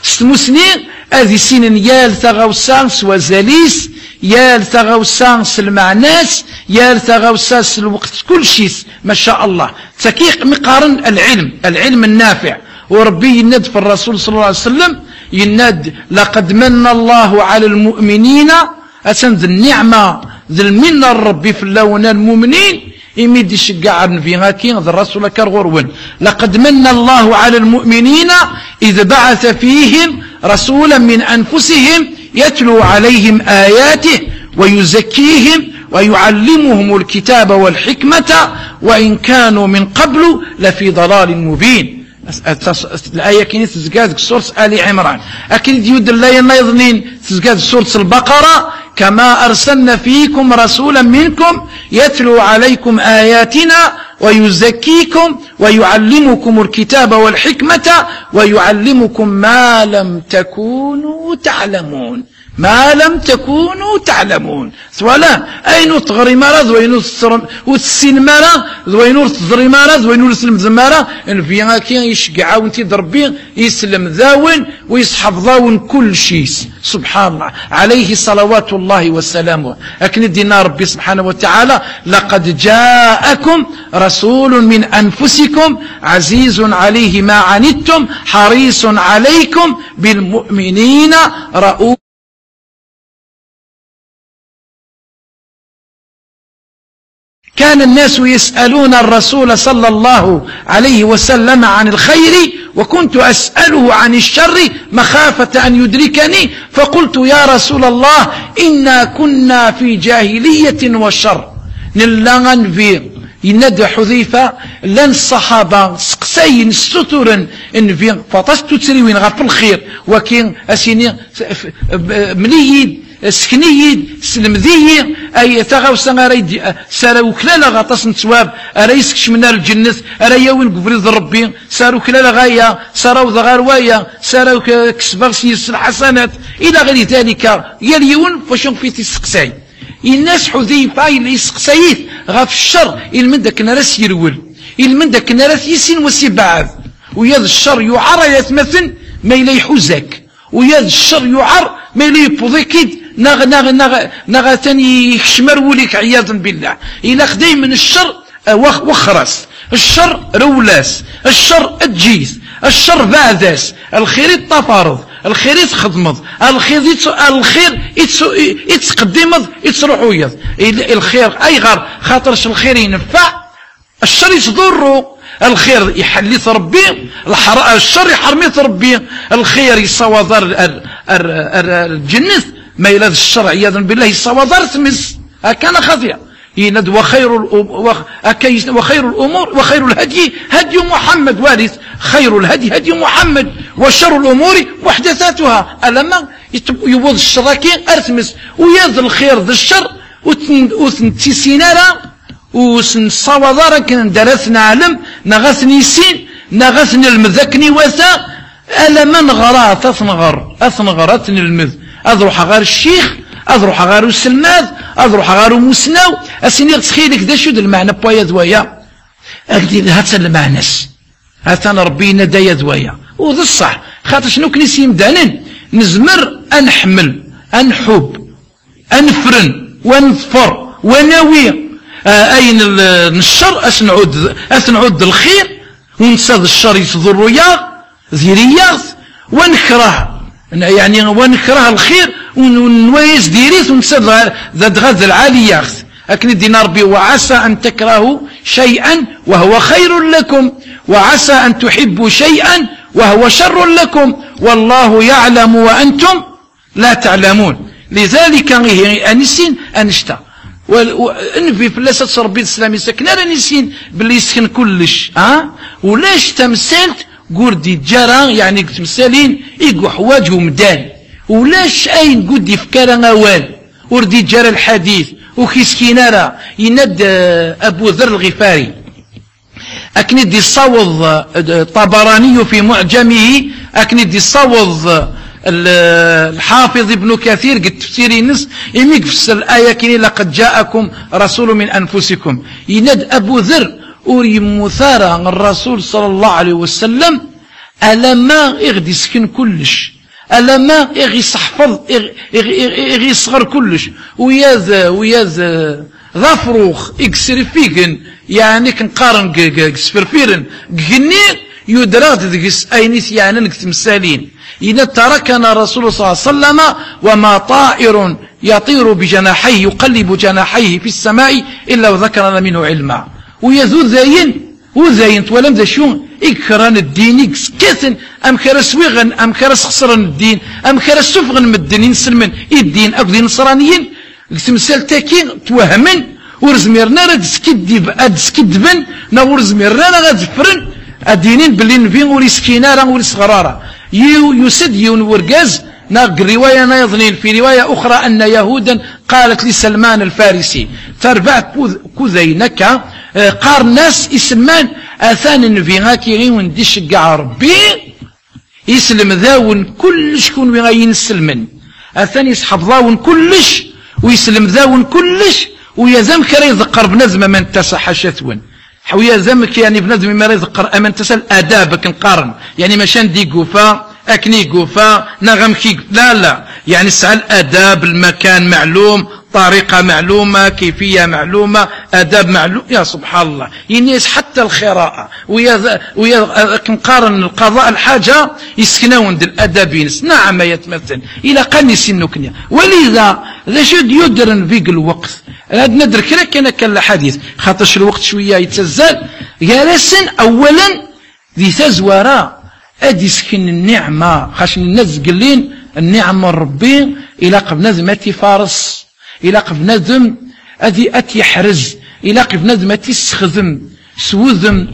ستموسني هذه سنين يال تغوصان سوا زاليس يال تغوصان المعناس يال تغوصان الوقت كل شيء ما شاء الله تكيق مقارن العلم النافع. وربي يند في الرسول صلى الله عليه وسلم يند لقد من الله على المؤمنين أسن ذي النعمة ذي المنة الربي في اللون المؤمنين يميد يشجع النبي هاكين ذي الرسول كالغرون. لقد من الله على المؤمنين إذ بعث فيهم رسولا من أنفسهم يتلو عليهم آياته ويزكيهم ويعلمهم الكتاب والحكمة وإن كانوا من قبل لفي ضلال مبين. الآية كانت تزكاد سورة آل عمران. أكيد يود الله يظنين تزكاد سورة البقرة كما أرسلنا فيكم رسولا منكم يتلو عليكم آياتنا ويزكيكم ويعلمكم الكتاب والحكمة ويعلمكم ما لم تكونوا تعلمون. ما لم تكونوا تعلمون. سوالا أين تغري مرض وين وتسين مرض وين تضري مرض وين تسلم زمارة إن فيها كي يشجع وانتي ضربين يسلم ذاون ويصحف ذاون كل شيء سبحان الله عليه صلوات الله وسلامه. لكن دينا ربي سبحانه وتعالى لقد جاءكم رسول من أنفسكم عزيز عليه ما عنتم حريص عليكم بالمؤمنين رؤوف. كان الناس يسألون الرسول صلى الله عليه وسلم عن الخير وكنت أسأله عن الشر مخافة أن يدركني فقلت يا رسول الله إنا كنا في جاهلية وشر. نلغن في يند حذيفة لن الصحابة سقسين سترا إن في فطست تريوين غف الخير وكين أسيني مليين سكنيد سلمذي أي تغاوسا أريد سارو كلالا غطاس نتواب أريسك شمنا الجنة أرياوين قفريض ربي سارو كلالا غاية سارو ضغاروايا سارو كسبغسيس الحسنات إلى غير ذلك يليون فشون في تسقساي الناس حذيفة اللي يسقسايت غاف الشر المندك نراس يرول المندك نراس يسين وسيبعض وياذ الشر يعر يتمثل ما إلي حوزك وياذ الشر يعر ما إلي بوضيكيد نغ تاني يشمر وليك عياذا بالله. إلى خدي من الشر وخرس الشر رولاس الشر الجيز الشر بعداس الخير التفارض الخير يتخدمض الخير يتقدمض يتروحويض الخير أي غار خاطرش الخير ينفع الشر يصدره الخير يحلي ربي الشر يحرمي ربي الخير يصوضر الجنة ما إلى الشرع عياذا بالله يصوضر تمس كان خطيئة يند وخير الأمور وخير الهدي هدي محمد وارث خير الهدي هدي محمد وشر الأمور محدثاتها ألما يوض الشراكي أرتمس وياذ الخير ذا الشر وثنتسينارا وصوضارا كان درسنا علم نغثني سين نغثني المذكني وثا ألما نغرا أثنغر أثني المذ أذروح غير الشيخ أذروح غير السلماذ أذروح غير مسناو أسيني تخيلك دا شود المعنى بوايا ذويا أكدي هاتا المعنس هاتا ربي ندا يذويا وذا الصح خاطر شنو كنيسي مدانن نزمر أنحمل أنحب أنفرن ونظفر وناوي أين الشر أسنعود الخير ونساد الشر يصدر يا ذيرياث ونكره يعني ونكره الخير ونويز ديريث ونسد ذات غذ العالي أكن دينا ربي وعسى أن تكرهوا شيئا وهو خير لكم وعسى أن تحبوا شيئا وهو شر لكم والله يعلم وأنتم لا تعلمون. لذلك أنسين أنشتا وإنفي فلاسة ربي الإسلامي سكنا لنسين باللي يسكن كلش ولاش تمثلت قردي جرى يعني تمثالين إيقو حواجه مدان ولاش أين قد يفكر أوال وردي جرى الحديث وكيسكينارا يند أبو ذر الغفاري أكند يصوض طبراني في معجمه أكند يصوض الحافظ ابن كثير قد تفسيري نص يميك في الآية كني لقد جاءكم رسول من أنفسكم يند أبو ذر أوري مثارة الرسول صلى الله عليه وسلم ألما إغدي سكن كلش ألا ما إغي صحفظ إغي صغر كلش وياز ظافروخ إكسر فيقن يعني كنقارن سفرفيرن جني يدرات ذكس أينيس يعني نكتمسالين إذا تركنا رسول الله صلى الله عليه وسلم وما طائر يطير بجناحيه يقلب جناحيه في السماء إلا وذكرنا منه علما ويزود زين ولم ذا شو إكران الدين كثن أم كرس وغن أم كرس خسران الدين أم كرس سفغن من الدين سلمن الدين أقضي نصرانيين تمثال تاكين توهمن ورزميرنا راد سكدبن نورزميرنا راد زفرن الدينين باللي نبين وريسكينا راه وريسغرارا يسد يون ورقاز ناق الرواية نايضنين في رواية أخرى أن يهودا قالت لسلمان الفارسي تربع كذينك قار ناس يسمان أثان النفيغاكي غي ونديش قاع ربي يسلم ذاون كل شكون وغاين السلمن أثان يسحب ذاون كلش ويسلم ذاون كلش ويزم كرا يذكر بنزم من تسح شثون ويا زمك يعني بنزم ما يذكر أمن تسال آدابك نقارن يعني مشان دي قوفا أكني قوفا نغم كي لا يعني سأل آداب المكان معلوم طريقة معلومة كيفية معلومة آداب معلوم يا سبحان الله يعني حتى الخراءة ويا كنقارن القضاء الحاجة يسكنون دي الأدابين نعم يتمثل إلى قني سنكنيا ولذا ذا شد يدرن فيق الوقت هاد ندرك لك كان الحديث خاطرش الوقت شوية يتزال جالسا أولا ذي تزورا أدي سكن النعمة خاش الناس قلين النعمة ربي إلى قبل نذم فارس إلى قبل نذم أتي يحرز إلى قبل نذم تستخدم سوذم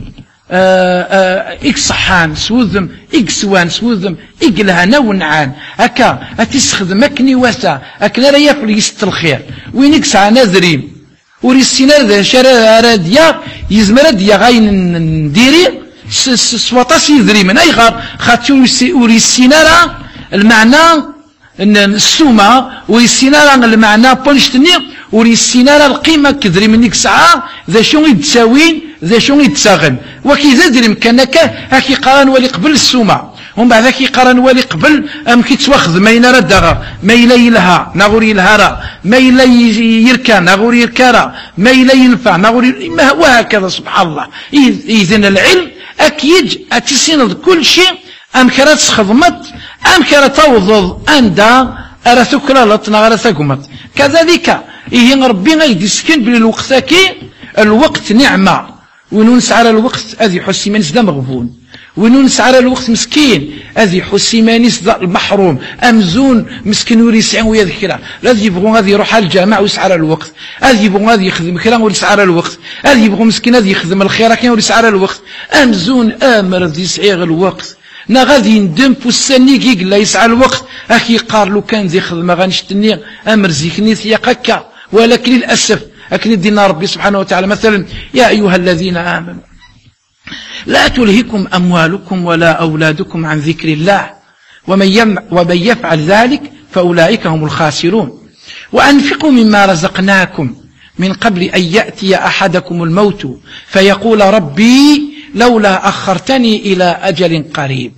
إكصحان سوذم إكسوان سوذم إقلهنا ونعان هكا أتستخدم أكني واسع أكنا لا يفل يست الخير وين إكسع نذريم وريسينار ذا شارع راديا يزمر ديا غاين نديري سوطاس يذري من أي غار خاطر وريسينار المعنى ان السومة وريسينار المعنى بولشتني وريسينار القيمة كذري منك ساعة ذا شو يتساوين ذا شو يتساغن وكذا دري مكانك هاكي قران ولي قبل السومة ومن بعد هاكي قران ولي قبل ام كيتواخذ ما ينرى الدغا ما يليلها نغوري الهرا ما يلي يركا نغوري يركارا ما يلي ينفع نغوري وهكذا سبحان الله اذن العلم اكيد اتسيند كل شيء ام كرات خدمت ام كرات توضض اندا ارى ثكرالتنا غير ثقمت كذلك إيه ربي غيدي سكن بالوقت الوقت نعمة ونونس على الوقت هذه حسي مانيس دا مغبون ونونس على الوقت مسكين هذه حسي مانيس دا المحروم أمزون مسكين وريسعين ويذكره هذه يبغون هذه يروح على الجامع ويسعى على الوقت هذه يبغون هذه يخدم كلام ويسعى على الوقت هذه يبغون مسكين هذه يخدم الخير كان ويسعى على الوقت أمزون آمر ذي يسعيغ الوقت نا غادي ندم فساني كي لا يسعى الوقت أخي قار لو كان ذي خدمة غنشتني أمر زيكني ثياق هكا ولكن للأسف أكن دينا ربي سبحانه وتعالى مثلا يا أيها الذين آمنوا لا تلهكم أموالكم ولا أولادكم عن ذكر الله ومن يفعل ذلك فأولئك هم الخاسرون وأنفقوا مما رزقناكم من قبل أن يأتي أحدكم الموت فيقول ربي لولا أخرتني إلى أجل قريب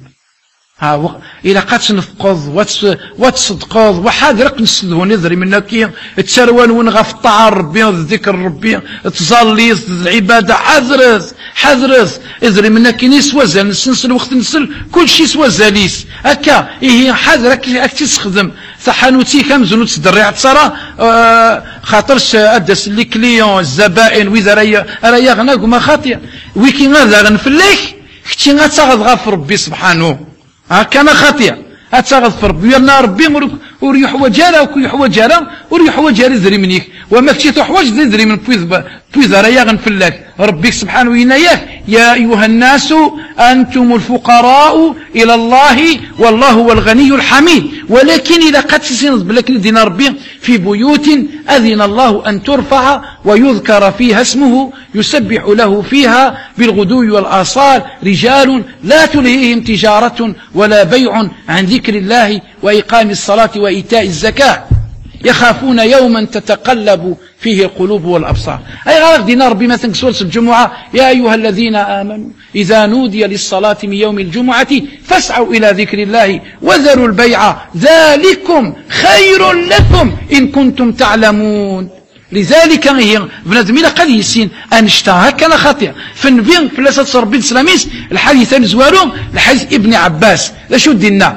إلى قد نفقض وتصدقض وحاذرق نسلو نذري منك تسروان ونغف طعر ربي ذكر ربي تصلي العبادة حذرث اذري منك نسوى زال نسل وقت نسل كل شيء سوى زاليس هكا إيه حاذرك تستخدم ثحانوتي كمزنو تدري تصرا خاطرش أدس لي كليون الزبائن وإذا رايا غناك وما خاطئ ويكي غادا غنفليك كتي غتغض غف ربي سبحانه كان خاطئ أتغض ربي يرنا ربي وريح وجارة وكيح وجارة وريح وجارة ذري منيك وما كتيت حواج ذري من بويذ رايا غنفلك ربي سبحانه ويناياك يا أيها الناس أنتم الفقراء إلى الله والله هو الغني الحميد ولكن إذا قد سنض بلكن دين ربي في بيوت أذن الله أن ترفع ويذكر فيها اسمه يسبح له فيها بالغدو والآصال رجال لا تلهيهم تجارة ولا بيع عن ذكر الله وإقام الصلاة وإيتاء الزكاة يخافون يوما تتقلب فيه القلوب والأبصار. أي غير دينا ربي مثلا سورة الجمعة يا أيها الذين آمنوا إذا نودي للصلاة من يوم الجمعة فاسعوا إلى ذكر الله وذروا البيع ذلكم خير لكم إن كنتم تعلمون. لذلك هي بنادم إلا قد يسين أنشتهى كان خطير فنبين فلاسة ربي السلاميس الحديث نزوارو الحديث ابن عباس لشو دينا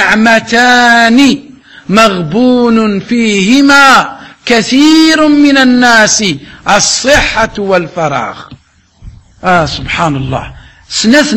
نعمتان مغبون فيهما كثير من الناس الصحة والفراغ. سبحان الله. سناث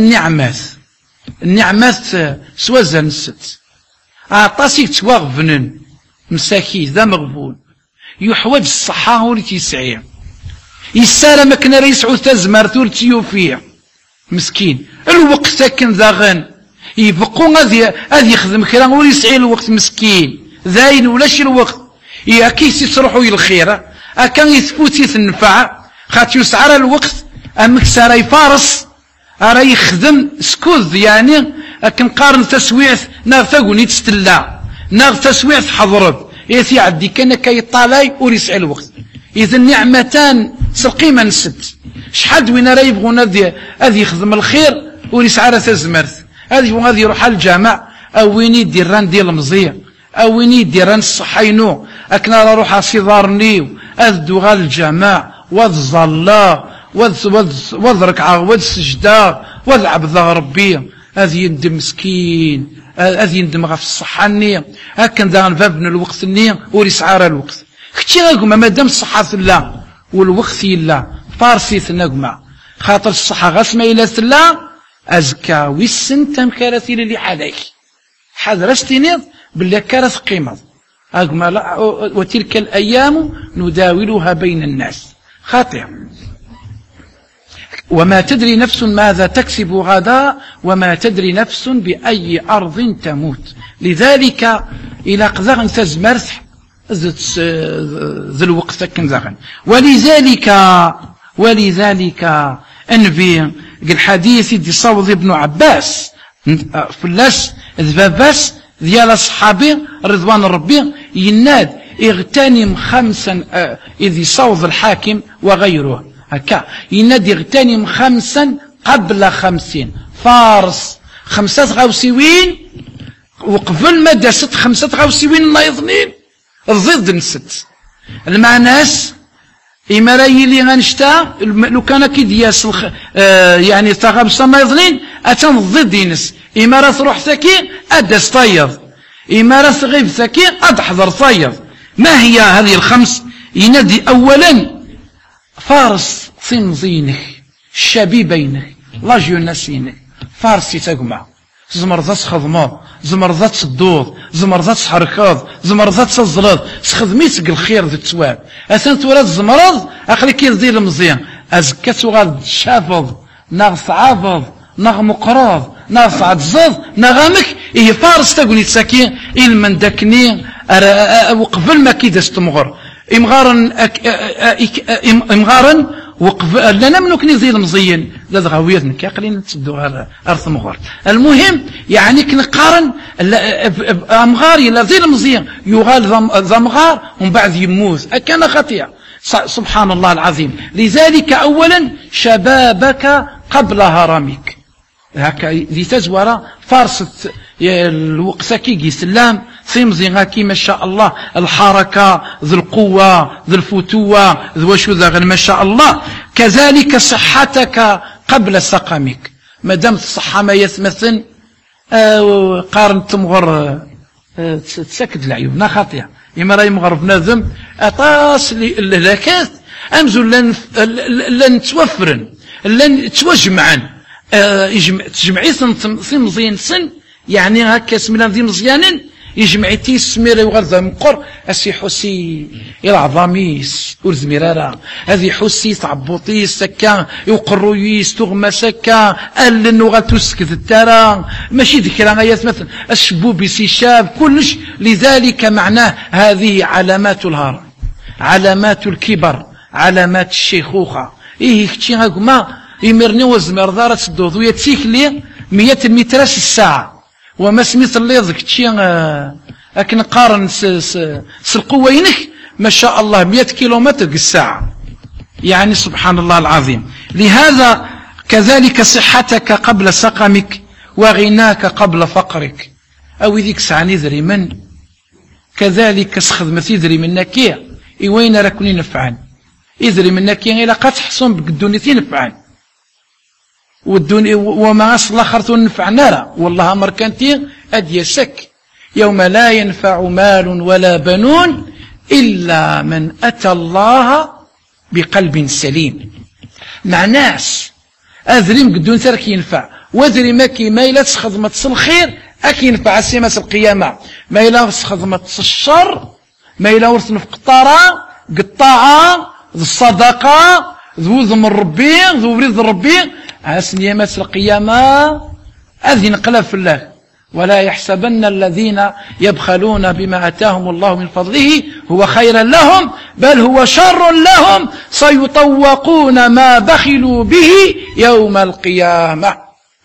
النعمات سوازن الست عطاسي تواغفنن مساكي ذا مغبون يحوج الصحة ولتي يسعيه يسالم كنا ريسعو تزمر ثلث يوفيه مسكين الوقت ساكن ذا غن يبقوا غادي يخدم كرا ويسعي الوقت مسكين ذاين ولا شي الوقت يا كيس يصرحوا الخير كان يثبوتي النفع خاطر يسعر الوقت امك سارا يفارس راه يخدم سكوذ يعني كنقارن تسويع ناغ تاغوني تستلا ناغ تسويع حضرت يثي عدي كان كيطالاي وريسعي الوقت. اذا النعمتان سقيمه نسد شحال وين راه يبغون هذه يخدم الخير وريسعى راه تزمرت هذه وغادي يروح الجامع او وين يدير ران ديال المزيه او وين يدير ران الصحينو اكنا راه روح صدارني اذدو غال الجامع والظلا والركعه والسجده والعبد ربي هذه يندم مسكين هذه يندم غا في الصحه النيه هكا ذا باب الوقت النيه وريسعى الوقت كتشي غاكما مادام الصحه لا والوقت لا فارسي ثناكما خاطر الصحه غاسما الى ثلا ازكى ويسن تمكارثي اللي عليك حضرتيني باللي كارث قيمه اكما لا وتلك الايام نداولها بين الناس خاطئ. وما تدري نفس ماذا تكسب غدا وما تدري نفس بأي أرض تموت. لذلك إلى قذغن تزمرت ذو الوقت كن ذغن. ولذلك أنبي الحديث دي صوض ابن عباس فلاس ذباباس ديال أصحابي رضوان ربي يناد اغتنم خمسا إذ يصوض الحاكم وغيره هكا يناد اغتنم خمسا قبل 50 فارس 55 وقبل ما داست 55 الله يظنين الضد نست المعناس إما راي اللي غنشتا لو كان كيدياس يعني تغمسة ما يظنين أتن الضد ينس إما راه تروح ثكي أدس طيض إما راه تغيب ثكي أدحضر طيض. ما هي هذه الخمس؟ ينادي أولا فارس صنزينك الشبيبينك لاجيو ناسينك فارسي تقمع زمرضات خضماض زمرضات تصدوض زمرضات تحركاض زمرضات تزرض تخدميتك الخير ذي التواب اثناء توراد الزمرض اخليك يرضي المزيان ازكا تغاد شافض ناغ ثعافض ناغ مقراض ناغ ثعتزض ناغامك إيه فارس تقولي تساكين من داكني وقبل ما كيدا استمغر امغارن وقف لنا منك نزيد مزين لا غاويتنا كاقلين نتسدو ارث مغار. المهم يعني كنقارن امغار لا زي المزين يغال ذا مغار ومن بعد يموت كان خطيئة سبحان الله العظيم. لذلك اولا شبابك قبل هرمك هكا لتزور فارس الوقت كي سلام ثيمزي غاكي ما شاء الله الحركة ذو القوة ذو الفتوة ذو وشو ذا ما شاء الله. كذلك صحتك قبل سقمك ما دامت الصحة ما يثمثن قارن تمغر تسكت العيوب نا خاطئة إما راه يمغر بنادم أطاس للاكات أمزو لن توفرن لن توجمعن تجمعي ثمزين سن يعني هكا سمينا ذي مزيانا يجمعيتي السميرة يغرذا مقر أسي حسي العظاميس ورزميرارا هذه حسي تعبوطي سكا يقرويس تغمى سكا ألن وغاتو سكت التارا ماشي ذكرى غايات مثلا الشبوب سي شاب كلش. لذلك معناه هذه علامات الهرم علامات الكبر علامات الشيخوخة إيه كتشي هاكما يمرني وزمير دارة الدوض ويتسيك لي 100 متر الساعة وما سميت اللي ذك تشي لكن قارن القوينك ما شاء الله 100 كيلومتر الساعة، يعني سبحان الله العظيم. لهذا كذلك صحتك قبل سقمك وغناك قبل فقرك، أو ذيك ساعة يدري من كذلك خدمة يدري منك وين راكوني نفعان، يدري منك إلا قد تحصن بك الدنيا نفعان والدنيا وما أصل آخر نفعنا لا والله مركنتي أديسك يوم لا ينفع مال ولا بنون إلا من أتى الله بقلب سليم. مع ناس أذري مقدون ترك ينفع وذري ماكي ما إلا تخدمة الخير أكي ينفع السيمة القيامة، ما إلا تخدمة الشر، ما إلا ورث نفقطارة قطاعة الصدقة ذو ذم الربي ذو بريد الربي عسن يمس القيامة أذن قلب في الله. ولا يحسبن الذين يبخلون بما أتاهم الله من فضله هو خيرا لهم بل هو شر لهم سيطوقون ما بخلوا به يوم القيامة.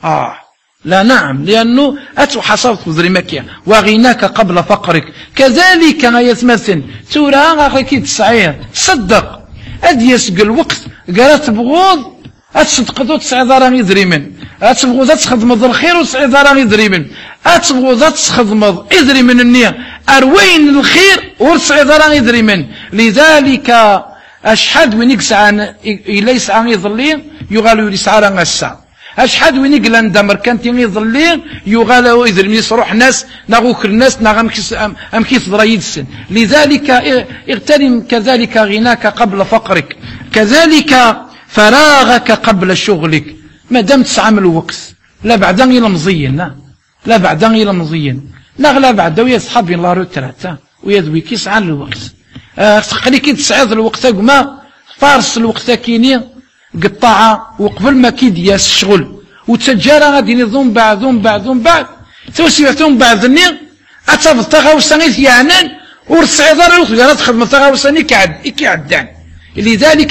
لا نعم، لأنه أتحصرت وذري مكيا وغناك قبل فقرك. كذلك يتمثل سورة غاكي تسعير صدق أديسق الوقت قالت بغوض أتصدق تسعي ذرا يدري من أتبغوض تخدم الخير وتسعي ذرا يدري من أتبغوض تخدم يدري من النية أروين الخير وتسعي ذرا يدري من. لذلك أشحد وين يسعى إلا يسعى يظلين يغالوا يسعى لنا الساعة أشحد وين يقلن دمر كانت يظلين يغالوا يدري من يصروح ناس نغوك الناس أمكيس ضرايد السن. لذلك اغتنم كذلك غناك قبل فقرك، كذلك فراغك قبل شغلك. ما دام تسعمل الوقت لا بعد إلى مزين لا بعد إلى مزين لا بعد ويا صحابي الله روتراتا ويدوي كيس عن الوقت تقلي كي تسعيد الوقت ما فارس الوقت كيني قطاعة وقبل ما كيد ياس الشغل وتسجل غادي نظم بعد توسيعتهم بعد النير أتفض تغاوسانيث يعنان ورسعيد الوقت لا تخدم تغاوساني كيعدان. لذلك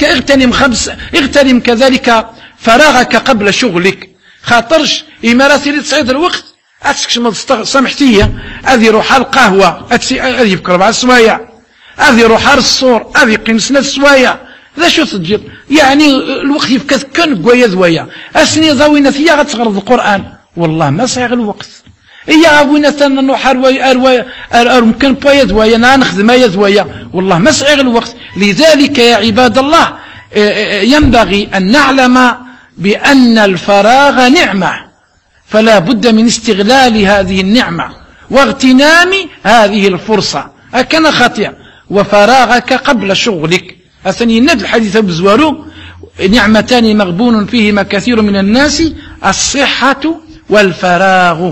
اغتنم كذلك فراغك قبل شغلك. خاطرش إمارات اللي تسعيد الوقت أتسكشم سامحتية أذي روح القهوة أذي يفكر 4 سوايع أذي روح الصور أذي قيم سنة سوايع ذا شو تجيب يعني الوقت يفكث كن قوية ذوية أسني ضوينة ثيا غتغرض القرآن والله ما صيغ الوقت إيا غوينة نروح ممكن بوية ذوية نخدم ذوية والله ما صيغ الوقت. لذلك يا عباد الله ينبغي أن نعلم بأن الفراغ نعمة فلا بد من استغلال هذه النعمة واغتنام هذه الفرصة. أكن خطيئة وفراغك قبل شغلك أثني ند الحديث بزوارو نعمتان مغبون فيهما كثير من الناس الصحة والفراغ.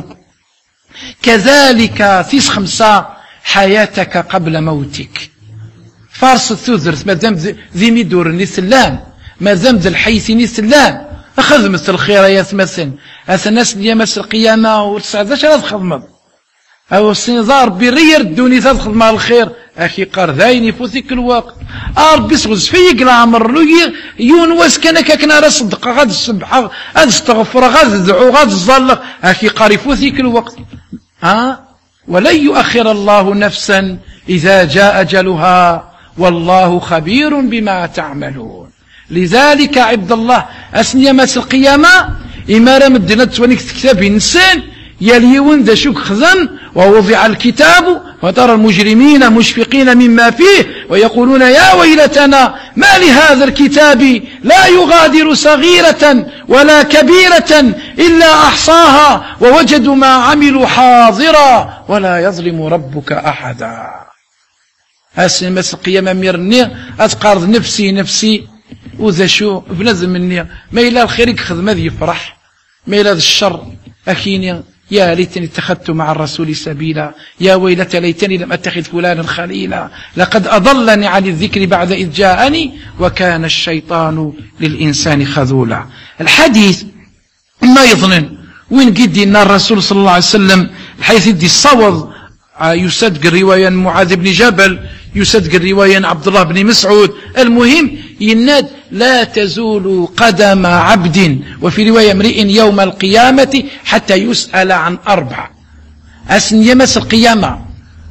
كذلك ثيس 5 حياتك قبل موتك. فارس الثوذرت مادام ذي ميدور نسلان مادام ذي الحيث نسلان أخذ مثل الخير يا ثمثل أثناس اللي مس القيامة والسعادة راه تخدم أو السنظار برير الدوني تدخل مع الخير أخي قرذاين يفوتك الوقت ربي سغز فيك العمر لو يونواس كنا راه صدق غاد السبحة غاد استغفر غاد الدعو غاد الظلق أخي قار يفوتك الوقت ولن يؤخر الله نفسا إذا جاء أجلها والله خبير بما تعملون. لذلك عبد الله أسنية ماس القيامة إمارة مدينة توانيك كتاب إنسان يليون ذا شوك خزن ووضع الكتاب وترى المجرمين مشفقين مما فيه ويقولون يا ويلتنا ما لهذا الكتاب لا يغادر صغيرة ولا كبيرة إلا أحصاها ووجدوا ما عملوا حاضرا ولا يظلم ربك أحدا. هاسن مس القيامة ميرني أتقارض نفسي وذا شو بنزل مني ما إلا الخير يخذ ماذا يفرح ما إلا الشر أخيني يا ليتني اتخذت مع الرسول سبيلا يا ويلتى ليتني لم أتخذ فلانا خليلا لقد أضلني عن الذكر بعد إذ جاءني وكان الشيطان للإنسان خذولا. الحديث ما يظنن وين قدي أن الرسول صلى الله عليه وسلم حيث يدي الصوض يصدق الرواية معاذ بن جبل يصدق الرواية عبد الله بن مسعود. المهم يناد لا تزول قدم عبد وفي رواية امرئ يوم القيامة حتى يسأل عن 4 أسن يمس القيامة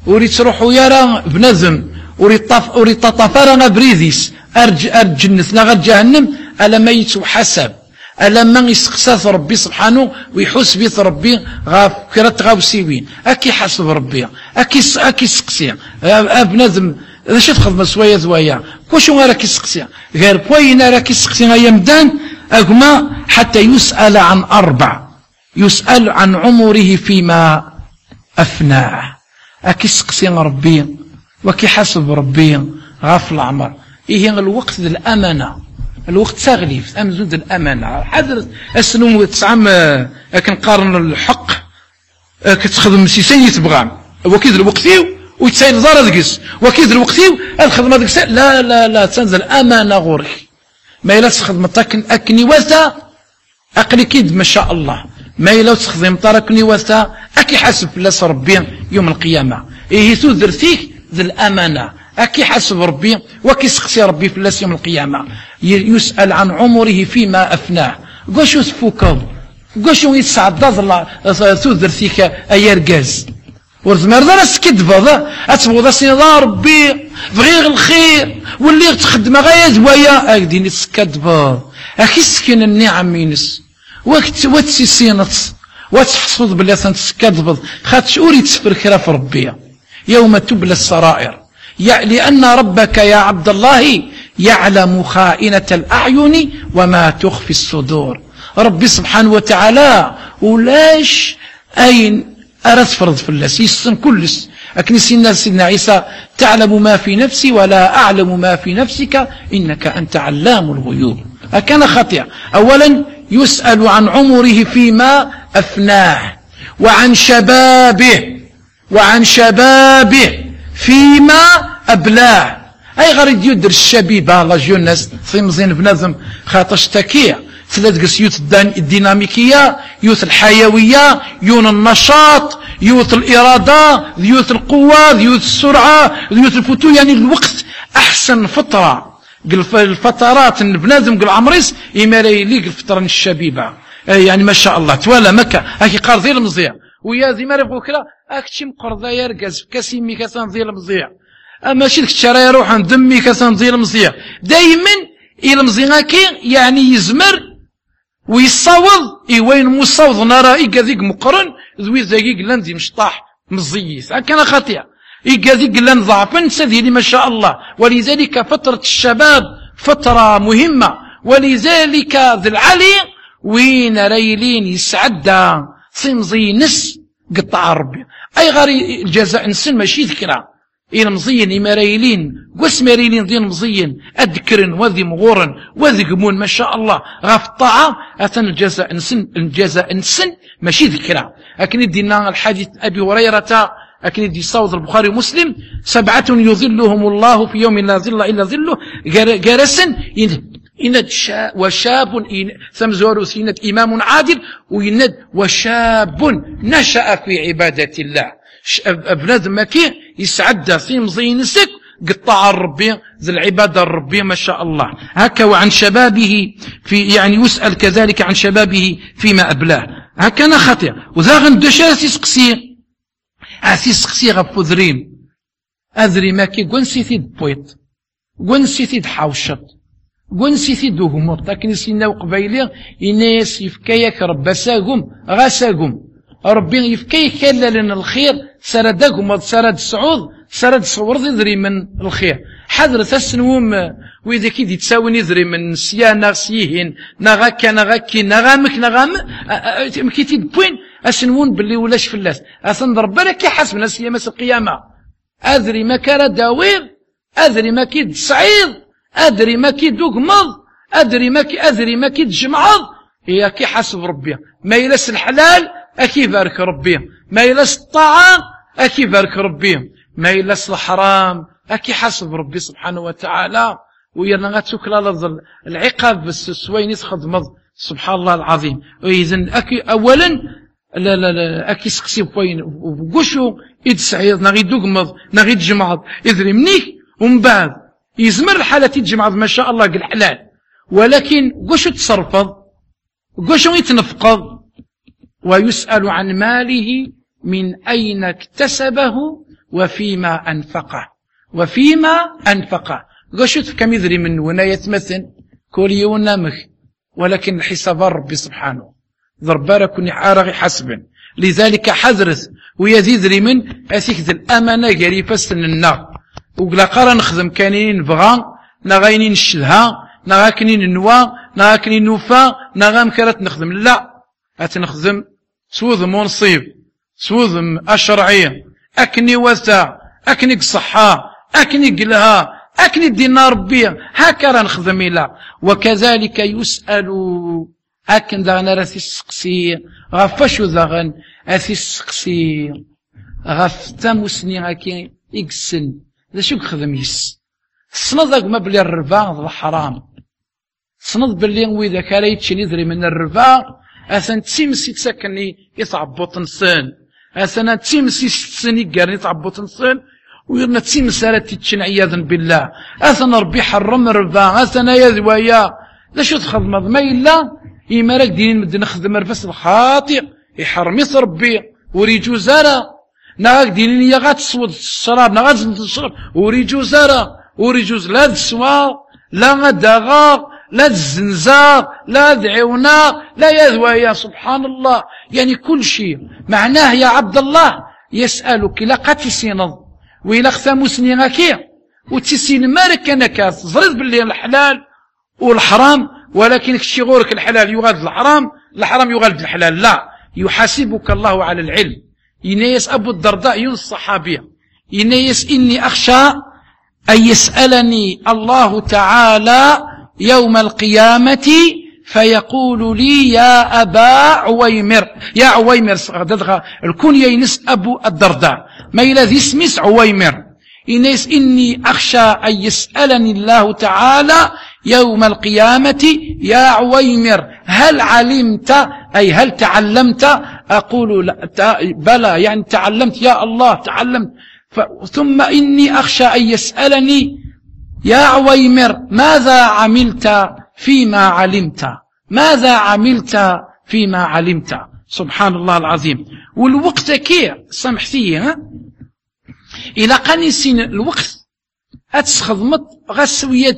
وريد تروحو يرى بنظم وريد تطفر بريديس الجنة غير جهنم ألا ما يتحسب ألا ما يسقساث ربي سبحانه ويحس بيت ربي غاف كرات غاوسيوين أكي حسب ربي أكي سقسي بنظم إذا شفت خدمة سوايا زوايا كوشو راكي سقسي غير بوينا راكي سقسي غايا مدان أقما حتى يسأل عن أربع يسأل عن عمره فيما أفناه أكي سقسي ربي وكي حسب ربي غاف العمر إيه الوقت ذي الأمانة الوقت تغليف أمزون ذي الأمانة حذر السنو تسعم كنقارن الحق كتخدم سيسين يتبغى وكيد الوقتيو ويتسايل زار دقس وكيد الوقتيو الخدمة دقس لا لا لا تنزل أمانة غورك ما يلا تخدم أكني وثا أقلي كيد ما شاء الله ما يلا تخدم طاركني وثا أكي حسب لاس ربي يوم القيامة إيه تذر فيك ذي الأمانة أكي حسب ربي وكي سقسي ربي في لاس يوم القيامة يسأل عن عمره فيما أفناه قوشو تفوكو قوشو يتسعد الله تذر فيك أيرقاز ورزمار دار سكدب هذا أتبغى سيدا ربي بغير الخير واللي تخدم غاية زوايا أكديني تسكدب أكي سكن النعم ينس واتسيسينت وتحصد بالله تسكدب خاتش أوري تسفر خلاف ربي يوم تبلى السرائر لأن ربك يا عبد الله يعلم خائنة الأعين وما تخفي الصدور ربي سبحانه وتعالى ولاش أين أرد فرض في الله سيسن كلس أكن سيدنا عيسى تعلم ما في نفسي ولا أعلم ما في نفسك إنك أنت علام الغيوب أكان خطيئة أولا يسأل عن عمره فيما أفناه وعن شبابه فيما أبلاه أي غريد يدر الشبيبة الله جونس ثمزين بنظم خاطش تكيع ثلاث يوث الديناميكية يوث الحيوية يوث النشاط يوث الإرادة يوث القوة يوث السرعة يوث الفتوح يعني الوقت أحسن فترة الفترات بنادم قل عمريس إمالي ليك الفترة الشبيبة يعني ما شاء الله توالى مكة هاكي قار ذي المزيع ويا ذي ما رفقوا كلا أكتشم قرضا يرقز كاسيمي كاسان ذي المزيع أما شلك تشاري روحا دمي كاسان ذي المزيع دايما إلى مزيغاكي يعني يزمر ويصاوض وين مصاوض نرى ذيك مقرن ذوي ذاكيك لاندي مشطاح مزيس كان خطيئة ذيك لان ضعفا سذي ما شاء الله ولذلك فترة الشباب فترة مهمة ولذلك ذي العلي وين ريلين يسعد صمزي نس قطع ربي أي غير الجزاء نسن ماشي ذكرى إلى مزين إما ريلين قوس مريلين دين مزين أذكرن وذي مغورن وذي قمون ما شاء الله غاف الطاعة أثن الجزاء نسن ماشي ذكرى لكن يدينا الحديث أبي هريرة لكن يدي صوت البخاري ومسلم 7 يظلهم الله في يوم لا ظل إلا ظله جرسا وشاب ثمزور سينة إمام عادل ويند وشاب نشأ في عبادة الله بنادم مكي يسعد في مزينسك قطع الربي ذي العبادة الربي ما شاء الله هكا وعن شبابه في يعني يسأل كذلك عن شبابه فيما أبلاه هكا خطئ وذا غندشا سيسقسي سيسقسي غفو ذريم أذري ماكي قنسي بويط قنسي حوشط قنسي دوغمط لكن سينا وقبيلي إناس يفكايك ربساقم غاساقم ربي يفكايك كلا لنا الخير سرداقم سرد سعود سرد صور ذري من الخير حذر تسنوم وإذا كي تساوي ذري من سيانا سيهن نغاكا نغاكي نغامك نغام مكيتي بوين أسنون باللي ولاش في اللاس أثن ربنا كي حسبنا سيامس القيامة أذري ما كان داوير أذري ما كي سعيد أدري ما كي دوغمض أدري ما كي تجمعض هي كي حسب ربي ما يلس الحلال أكي بارك ربي ما يلس الطاعة أكي بارك ربي ما يلس الحرام أكي حسب ربي سبحانه وتعالى ويرنا غاتوك لا العقاب بس سوين يسخد مض سبحان الله العظيم وإذن أكي أولا لا أكي سقسي بوين وقشو إد سعيد نغي دوغمض نغي تجمعض إذري منيك ومن بعد يزمر الحالة تجمع ما شاء الله قل حلال ولكن قشو تصرفض قشو يتنفقض ويسأل عن ماله من أين اكتسبه وفيما أنفقه قشوت كم يدري من ونا يتمثل كل يوم نامك، ولكن الحساب ربي سبحانه ضربارك كوني عارغي حسبا. لذلك حذرت ويزيد من أسيك الأمانة قريبا سننا وقلا قرا نخدم كانين نبغى نغاينين الشلها نغاكنين النوا نغاكنين نوفا نغام كرات نخدم، لا أتنخدم سوذ منصيب سوذ الشرعية أكني وثا أكني صحة أكني قلها أكني دينا ربي هكذا نخدم. لا وكذلك يسأل أكن داغنا راسي السقسي غفاشو داغن أثي السقسي غفتا مسني غاكي إكسن ذا شو خدم يس تصنض ذاك ما بلي الربا الحرام تصنض بلي وإذا كان يتشني ذري من الربا أثن تيمسي تسكني يتعبط نسان أثن تيمسي ستسني قارني يتعبط نسان ويرنا تيمسي لا تتشن عياذا بالله أثن ربي حرم الربا أثن يذويا لا شو تخدم ما إلا إما راك دينين مدن نخدم الرفس الخاطئ يحرميس ربي وريجو زارا ناك دينين يا غاتسود الشراب نا غاتسود الشراب وريجو زارا وريجوز لا السوا لا غداغا لا الزنزار لا دعونا لا يذويا سبحان الله. يعني كل شيء معناه يا عبد الله يسألك لا قاتسينض وإلا ختامو سنيناكي وتسين مالك أنا كاس زرد باللي الحلال والحرام، ولكن كشي غورك الحلال يغاد الحرام يغاد الحلال، لا يحاسبك الله على العلم. ينيس أبو الدرداء يونس الصحابية ينيس إني أخشى أن يسألني الله تعالى يوم القيامة فيقول لي يا أبا عويمر يا عويمر الكنية ينس أبو الدرداء ما الذي اسمس عويمر ينيس إني أخشى أن يسألني الله تعالى يوم القيامة يا عويمر هل علمت أي هل تعلمت؟ أقول لا بلى يعني تعلمت يا الله تعلمت. ثم إني أخشى أن يسألني يا عويمر ماذا عملت فيما علمت؟ ماذا عملت فيما علمت؟ سبحان الله العظيم. والوقت كي سامحتي إلى قنيسين الوقت أتسخدمت غسوية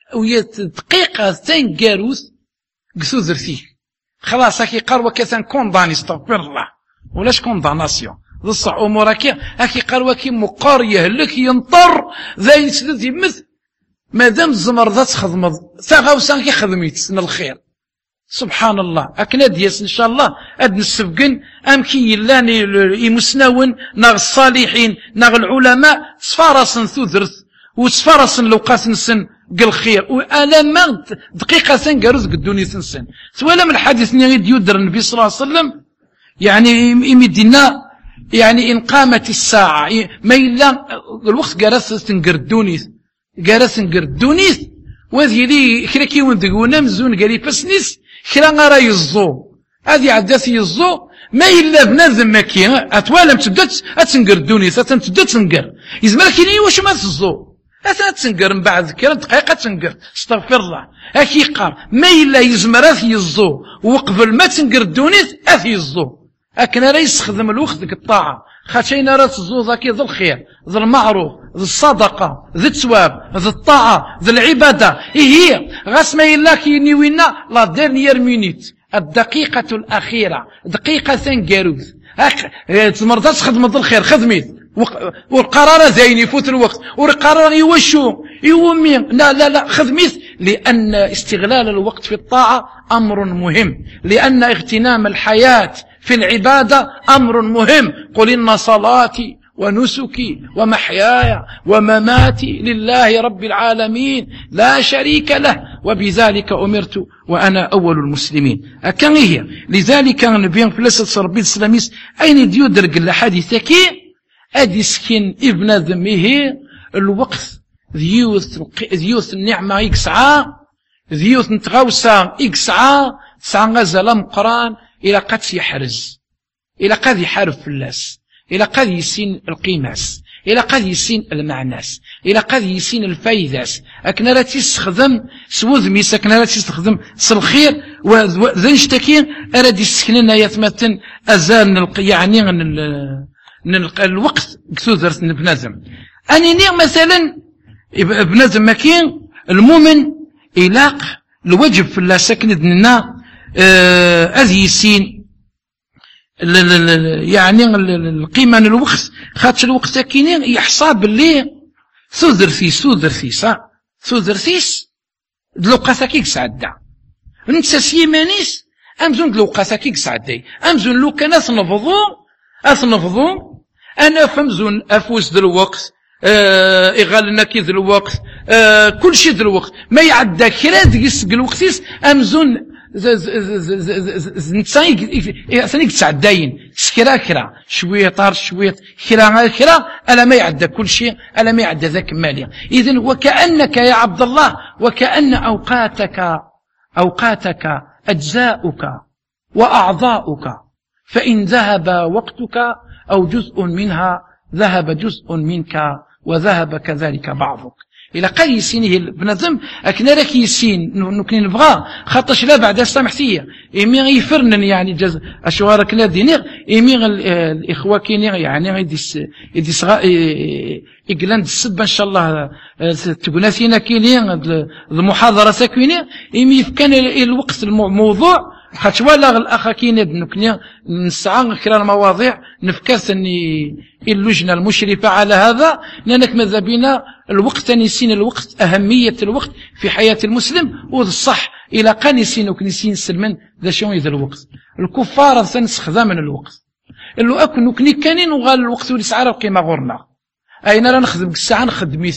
دقيقة ثان جاروث قثو ذرتيه خلاص هكي قروة كثان كونداني استغفر الله ولاش كونداناسيون ضصع أمورك هكي قروة كي مقارية لك ينطر ذاين سدتي مثل مادام الزمر ذات خدمت ثاغاوسان كي خدميت سن الخير سبحان الله. أكنا دياس إن شاء الله أدن السبقن أمكي يلاني المسناون ناغ الصالحين ناغ العلماء صفارسن ثوذرث وصفارسن لوقات نسن قل خير وأنا ما دقيقة ثان قارز قدوني سنسن سوالا من الحديث نيد يدر النبي صلى الله عليه وسلم يعني يمدنا يعني إن قامت الساعة ما إلا الوقت قارث تنقردوني وذي لي كراكي وندقونا مزون قريب بسنيس كرا غارا يزو هذه عدات يزو ما إلا بنادم ماكي أتوالم تبدأت أتنقردوني تبدأت تنقر يزمالك إني واش ما تزو أثناء تنقر من بعد كرا دقيقة تنقر استغفر الله أكي قار ما إلا يزمرات يزو وقبل ما تنقردوني أثي يزو أكنا راه يستخدم الوقت ديك الطاعة خاطينا راه تزو ذاكي ذو الخير ذو المعروف ذو الصدقة ذو الثواب ذو الطاعة ذو العبادة هي غاس ما إلا كيني وينا لا ديرنيير مينيت الدقيقة الأخيرة دقيقة ثانكاروث تمرضات تخدم ذو الخير خدميت والقرار زين يفوت الوقت والقرار يوشو يومي لا خدميت لأن استغلال الوقت في الطاعة أمر مهم لأن اغتنام الحياة في العبادة أمر مهم. قل إن صلاتي ونسكي ومحياي ومماتي لله رب العالمين لا شريك له وبذلك أمرت وأنا أول المسلمين. أكان هي لذلك نبيان فلسة ربي السلاميس أين ديودرق الحديثك أدي سكين ابن ذمه الوقت ذيوث النعمة يكسعى ذيوث نتغوسا يكسعى سعى غزل مقران إلى قد يحرز إلى قد يحارب فلاس إلى قد يسين القيماس إلى قد يسين المعناس إلى قد يسين الفايداس أكنا لا تستخدم سوذ ميس أكنا لا تستخدم سالخير وذا نشتكي أراد يسكننا يثمتن أزال يعني نلقى الوقت كثوذرت بنادم اني مثلا بنادم ما كاين المؤمن يلاق الواجب في الله سكن لنا هذه السين يعني القيمة الوقت خاطر الوقت كاين يحصى باللي ثوذرثيس دلوقاتا كيك سعدا نتا سيمانيس امزون دلوقاتا كيك سعداي امزون لو كان اثنفضو انا فمزون افوز دلوقت إغالنا كي ذا الوقت كل شيء ذا الوقت ما يعدى كرا ديس الوقتيس أمزون ثاني تعداين كرا شوية طار شوية كرا ألا ما يعدى كل شيء ألا ما يعدى ذاك ماليا إذن وكأنك يا عبد الله وكأن أوقاتك أجزاؤك وأعضاؤك فإن ذهب وقتك أو جزء منها ذهب جزء منك وذهب كذلك بعضك إلى قال يسينه بنظم أكنا لك يسين نكني نبغى خاطش لا بعد سامحتيه إمي يفرنن يعني جز أشوار كنا دينير إمي الإخوة كينير يعني يديس إقلاند السبة إن شاء الله تقناثينا كينير المحاضرة ساكينير إمي كان الوقت الموضوع خاتوالا الأخ كاين نكني نسعى كرا المواضيع نفكرت أني اللجنة المشرفة على هذا لأنك ماذا بينا الوقت نسين الوقت أهمية الوقت في حياة المسلم والصح إلى قانسين وكنسين سلمان ذا شو إذا الوقت الكفار سنستخدم من الوقت اللو أكن نكني كانين وغال الوقت ولسعر القيمة غورنا أين راه نخدم الساعة نخدم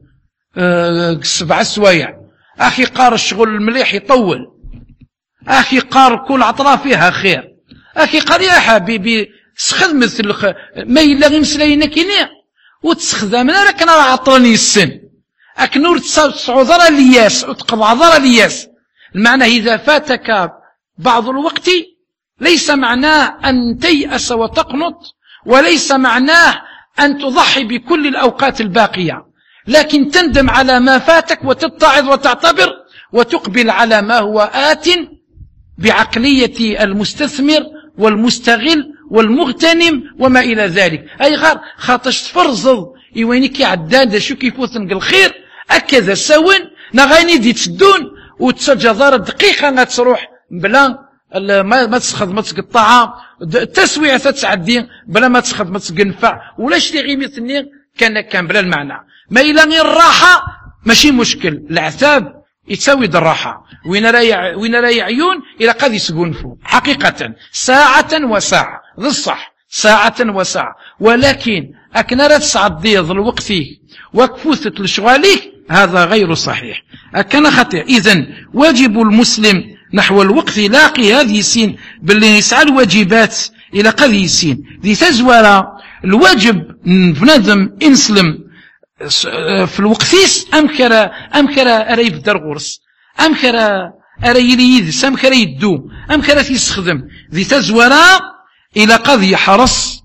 7 سوايع أخي قار الشغل المليح يطول أخي قار كل عطرة فيها خير أخي قال يا حبيبي سخدمت ما إلا غير مسلاينا كينيا وتسخدمنا راك أنا عطرني السن أكنور تصعود راه الياس وتقبض راه الياس المعنى إذا فاتك بعض الوقت ليس معناه أن تيأس وتقنط وليس معناه أن تضحي بكل الأوقات الباقية لكن تندم على ما فاتك وتتعظ وتعتبر وتقبل على ما هو آت بعقلية المستثمر والمستغل والمغتنم وما إلى ذلك أي غير خاطش تفرزض إيوانيكي عداد شو كيفوثن الخير أكذا سون نغاني دي تسدون وتسجدار دقيقة غتروح بلا ما تسخذ ما تقطعها التسوية تتعدي بلا ما تسخذ ما تقنفع ولا شتي غير مثني كان بلا المعنى ما إلى غير الراحة ماشي مشكل العتاب يتساوي الراحة وين راي عيون إلى قد يسقنفوا حقيقة ساعة وساعة ذا الصح ساعة وساعة ولكن أكنا تسعد ديض الوقت فيه وكفوثة لشغاليك هذا غير صحيح أكنا خطئ إذن واجب المسلم نحو الوقت لاقي هذه السين باللي يسعى الواجبات إلى قد يسين ذي تزور الواجب بنادم إنسلم في الوقتيس أمكر أرى يبدر غرس أمكر أرى يليذس أمكر يدو أمكر يستخدم ذي تزورا إلى قد يحرص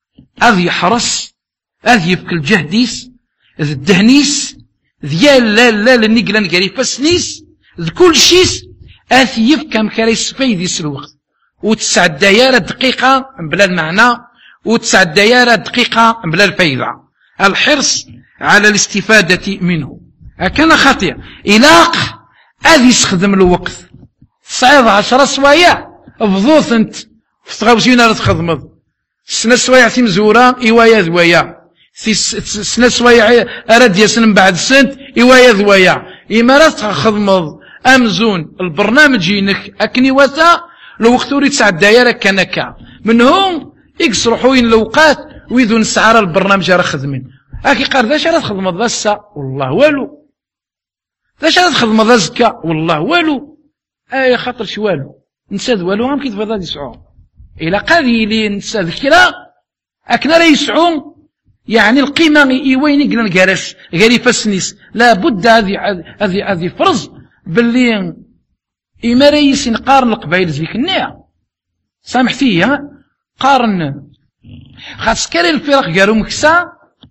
أذ يفك الجهديس ذي الدهنيس ذيال لا لنقلن قري فسنيس ذي كل شيس أذ يفك أمكر يسفيديس الوقت وتسعد ديارة دقيقة بلا المعنى وتسعد ديارة دقيقة بلا الفايدة الحرص على الاستفادة منه كان خطير إلاق أذي يستخدم الوقت 19 سوايع فضوث انت فتغاوزين راه تخدمض سنة سوايع في مزورة إيوايا ذويا سنة سوايع أراد يسن بعد سنت إيوايا ذويا إما راه تخدمض أمزون البرنامج ينك أكني وثا لو وقت وريد 9 دايرة كنكا منهم يقصرحوا الأوقات ويذو نسعر البرنامج راه خدمين أكي قال ذا شرط خدمة ذا السا والله والو ذا شرط خدمة ذا زكا والله والو أي خاطر شو والو نساد والو هم كيف ذا يسعون إلى قاذي لي نساد كلا أكنا لا يسعون يعني القيمة وين يقلن الجرس غير فسنيس لا بد هذه فرض باللي إما ريس نقارن القبائل زيك النية سامحتي ها قارن خاص كاري الفرق قالوا مكسا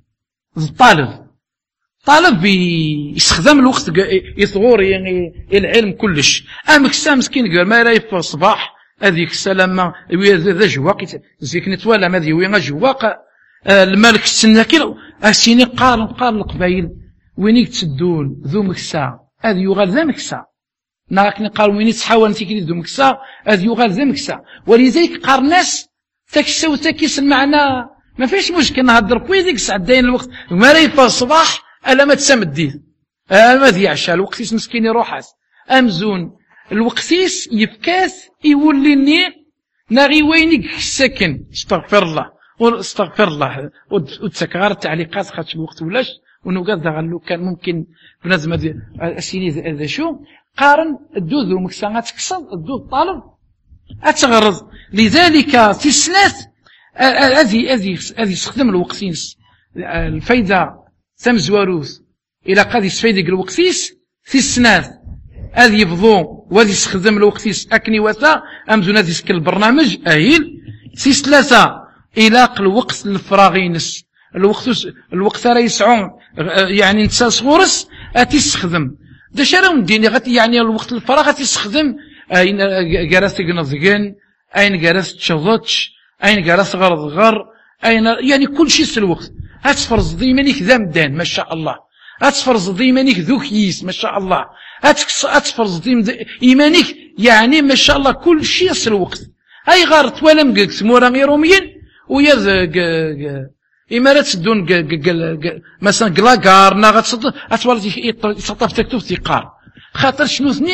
طالب يستخدم الوقت يثغور يعني العلم كلش مكسا مسكين قال ما راي في الصباح هذيك السلامة ذا جواق زيك نتوالا ما ذي وين جواق الملك السناكي أسيني قارن القبايل وين تسدون ذو مكسا هذا يغال ذا مكسا ناكني قال وين تحاول تيكري ذو مكسا هذا يغال ذا مكسا ولذلك قار ناس تاكسا وتاكيس المعنى ما فيش مشكل نهضر كويديك سعدين الوقت ما ريفا الصباح الا ما تسمديه ما ذي عشاء الوقتيس مسكين يروحاس امزون الوقتيس يفكاس يوليني ناغي وينك السكن استغفر الله وتسكر التعليقات خاطش الوقت ولاش ونقاد غلو كان ممكن بنادم السيني ذا شو قارن الدوذ ومكسا تكسر الدوذ طالب اتغرض لذلك في السنات هذه يستخدم الوقتيس الفايدة تمزواروث الى قد يستفيدك الوقتيس في السنات هذه يفضو وهذه يستخدم الوقتيس اكني وثا امزون هذه يسكن البرنامج اهيل في ثلاثة الى الوقت الفراغينس الوقت راه يسعون يعني انت صغورس تستخدم دا شراو نديني يعني الوقت الفراغ تستخدم اين جالس نضجن اين جالس تشضتش اين جالس غر اين يعني كل شيء في الوقت هتفرز ضيمانيك ذا مدان ما شاء الله هتفرز ضيمانيك ذو كيس ما شاء الله هتفرز ضيم ايمانيك يعني ما شاء الله كل شيء في الوقت هاي غارت ولا مقلت سمورا غيروميين ويا إمارات تدون مثلا قلاقار ناغا تصدق يسطف تكتب تيقار خاطر شنو ثني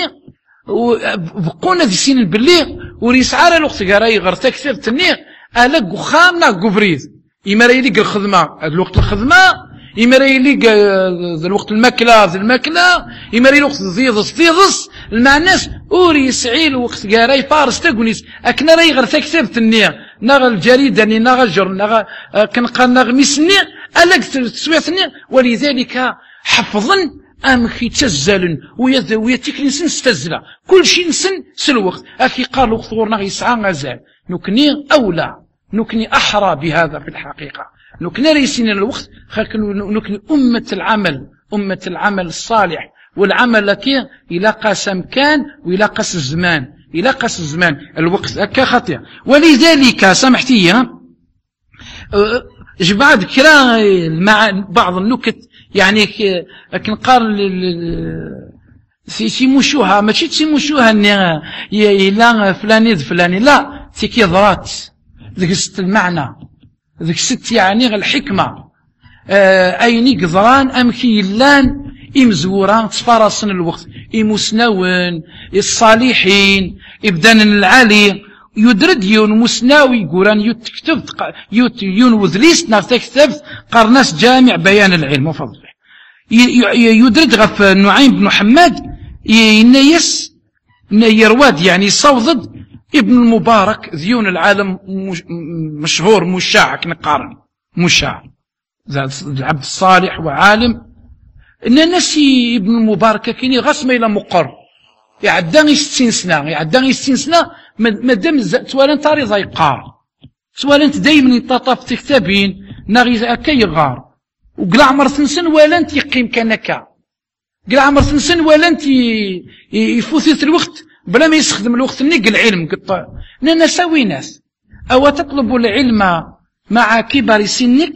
بقونا ذي سين البليغ وريسعار الوقت قراي غير تكتب تنيغ ألا قخامنا قبريد إمارة يليق الخدمة الوقت الخدمة إمارة يليق الوقت الماكلة إمارة الوقت ضيضس المعناس أوري يسعي الوقت قراي فارس تقونيس أكنا راي غير تكتب تنيغ ناغ الجريدة ناغ الجر ناغ كنقال ناغ ميسني ألاك تسويثني ولذلك حفظا أمخي تزالن ويا تكلي نسن ستزلا كل شيء نسن سلوقت أكي قال وقت غورنا يسعى غزال نكني أولى نكني أحرى بهذا في الحقيقة نكني ريسين الوقت نكني أمة العمل الصالح والعمل لكي إلى قاسم كان وإلى قاس الزمان إلى قاس الزمان الوقت هكا خطير ولذلك سامحتي جبعد كرا مع بعض النكت يعني كنقال سيموشوها ماشي تسيموشوها إلا فلاني لا تيكي ضرات ذيك ست المعنى ذيك ست يعني الحكمة أيني قضران أمكي لان إمزوران تصفارسن الوقت إمسناون الصالحين إبدان العالي يدرد يون مسناوي قران يتكتب يون وذليست نغتكتب قرناس جامع بيان العلم وفضله يدرد غف نعيم بن حماد ينيس يرواد يعني صوضد ابن المبارك ذيون العالم مشهور مشاع كنقارن مشاع العبد الصالح وعالم إن نسي ابن المبارك كيني غسمة إلى مقر يعداني 60 سنة مادام توالنت طاري يقار توالنت دايما يطاطف تكتابين ناغي هكا يغار وقلا عمر سنسن والانت يقيم كنكا قلا عمر سنسن والانت يفوثيت الوقت بلا ما يستخدم الوقت نيق العلم قطع نساوي ناس أو تطلب العلم مع كبر سنك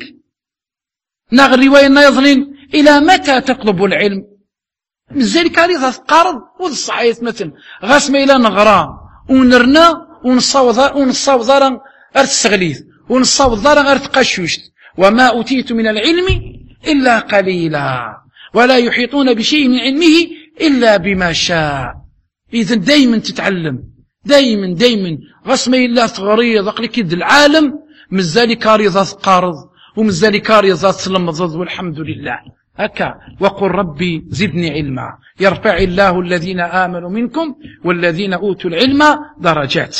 ناغ الرواية نايظنين إلى متى تطلب العلم مزالك عليه قارض والصحيح مثلا غاسم إلى نغرا ونرنا ونصاوض أرتسغليث ونصاوض أرتقشوشت وما أوتيت من العلم إلا قليلا ولا يحيطون بشيء من علمه إلا بما شاء إذن دايما تتعلم دايما غاسم إلا تغريض أقلك العالم مزالك رضا قارض ومزالك رضا تلمضض والحمد لله هكا وقل ربي زدني علما يرفع الله الذين آمنوا منكم والذين أوتوا العلم درجات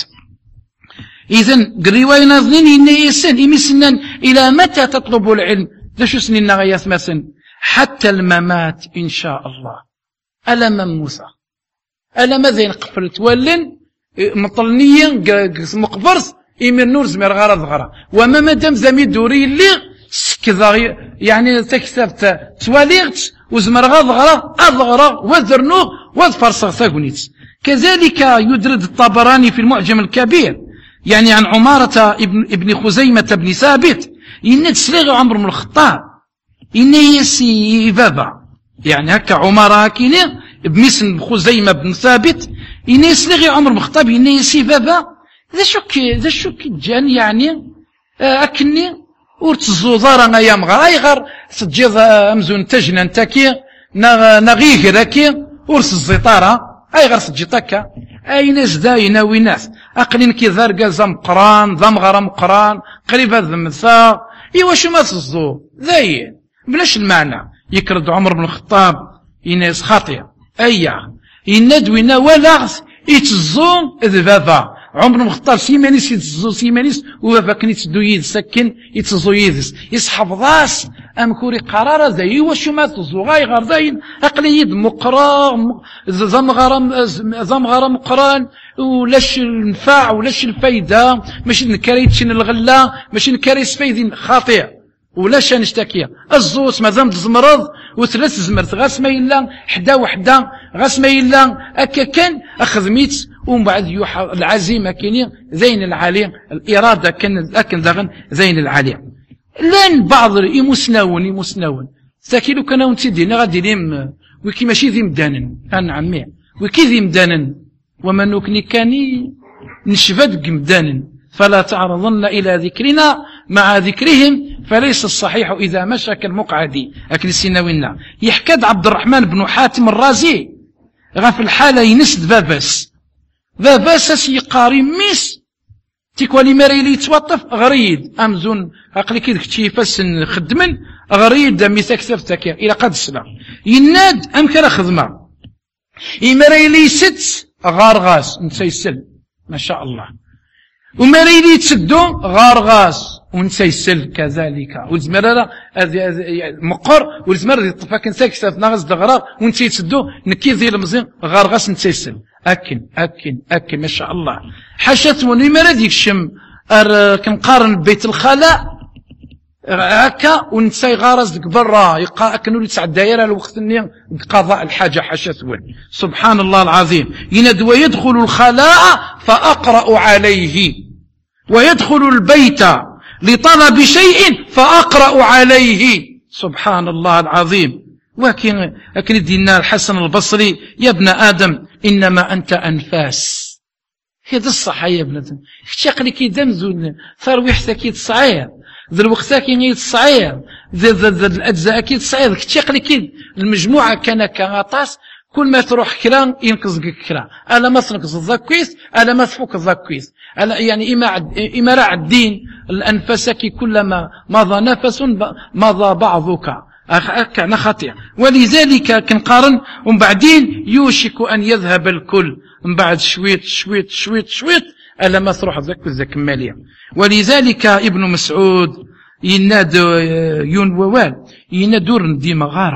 إذن الرواية نظنين إن يسن إمسنن إلى متى تطلب العلم ذا شو سنين غياث مثلا حتى الممات إن شاء الله ألا مموسى ألا ماذا ينقفل تولن مطلنيا مقبرث إمير نور زمير غارة ضغرة وما مدام زمي دوري اللي سكذا يعني تكتبت تواليغت وزمر غضغرة أضغرة وذرنوغ وذفرصغ ثاقونيت كذلك يدرد الطبراني في المعجم الكبير يعني عن عمارة ابن خزيمة بن ثابت إن تسليغ عمر بن الخطاب إن يسي بابا يعني هكا عمر كيني بمثل خزيمة بن ثابت إن يسليغ عمر بن الخطاب إن يسي بابا ذا شك جان يعني أكني ورتزو ضارا أيام غير تجيض أمزون تجنا نتاكي نغيك راكي ورس الزيطارة أي غير تجيطاكا أي ناس داينا ويناس أقلين كي ذارقا زم قران ذم غرام قران قريب هذا المثا إيوا شو ما تزو ذاين بلاش المعنى يكرد عمر بن الخطاب يناس خاطئ أيا يندوينا ولا يتزو ذبابا عمر بن الخطاب سيمانيس يتزو سيمانيس وبابا كان يتدو يد سكن يتزو يدس يسحب ضاس أمكوري قرارة ذا واش ما تزو غاي غير ذاين أقلي يد مقرا زمغرة مقران ولاش النفاع ولاش الفايدة ماشي نكريتشن الغلة ماشي نكريس فايدين خاطئ ولاش نشتكي الزوس مادام تزمرض وثلاث زمرت غاس ما يلا حدا وحدا غاس ما يلا هكا كان اخذ ميت ومن بعد يوحى العزيمه كاينين زين العالي الاراده كان داغن زين العالي لان بعض يمسناون ساكيلو كانوا نتيدينا غادي ليم وكي ماشي ذي مدانن انا عمي وكي ذي مدانن وما نوكني كاني نشفد مدانن فلا تعرضن الى ذكرنا مع ذكرهم فليس الصحيح إذا مشى كالمقعد أكل السيناوينا يحكد عبد الرحمن بن حاتم الرازي غاف الحالة ينسد باباس سيقاري ميس تيكوالي ماريلي يتوطف غريد أمزون أقلي كي دكتي فاسن خدمن غريد دمي تكثرتك إلى قد سلا يناد أمكن خدمة إماريلي ست غارغاس نسيسل ما شاء الله وماريلي تسدو غارغاس ونسيسل كذلك والزمرة مقر والزمرة يطفى كن ساكسة ناغز دغرا ونسي تسدو نكي ذي المزين غارغاس نسيسل أكن ما شاء الله حاشت ونمرة ديك الشم كنقارن بيت الخلاء هكا ونسي غارز ديك برا أكنوا لي تسع دايرة الوقت اني قضاء الحاجة حاشت ون سبحان الله العظيم يندوى يدخل الخلاء فأقرأ عليه ويدخل البيت لطلب شيء فأقرأ عليه سبحان الله العظيم لكن دينا الحسن البصري يا ابن آدم إنما أنت أنفاس هذا الصحة يا ابن آدم شاقلي كي دمزون ثرويحتك كي تصعير ذا الوقت كي تصعير ذا الأجزاء كي تصعير شاقلي كي المجموعة كان كغطاس كل ما تروح كرا ينقذك كرا ألا ما تنقذ الذاك كويس ألا ما تفوك الذاك كويس ألا يعني إما راع الدين الأنفس كلما مضى نفس مضى بعضك كان خطير ولذلك كنقارن ومن بعدين يوشك أن يذهب الكل من بعد شويت ألا ما تروح ذاك مالية ولذلك ابن مسعود يناد يون ووال ينادور ندي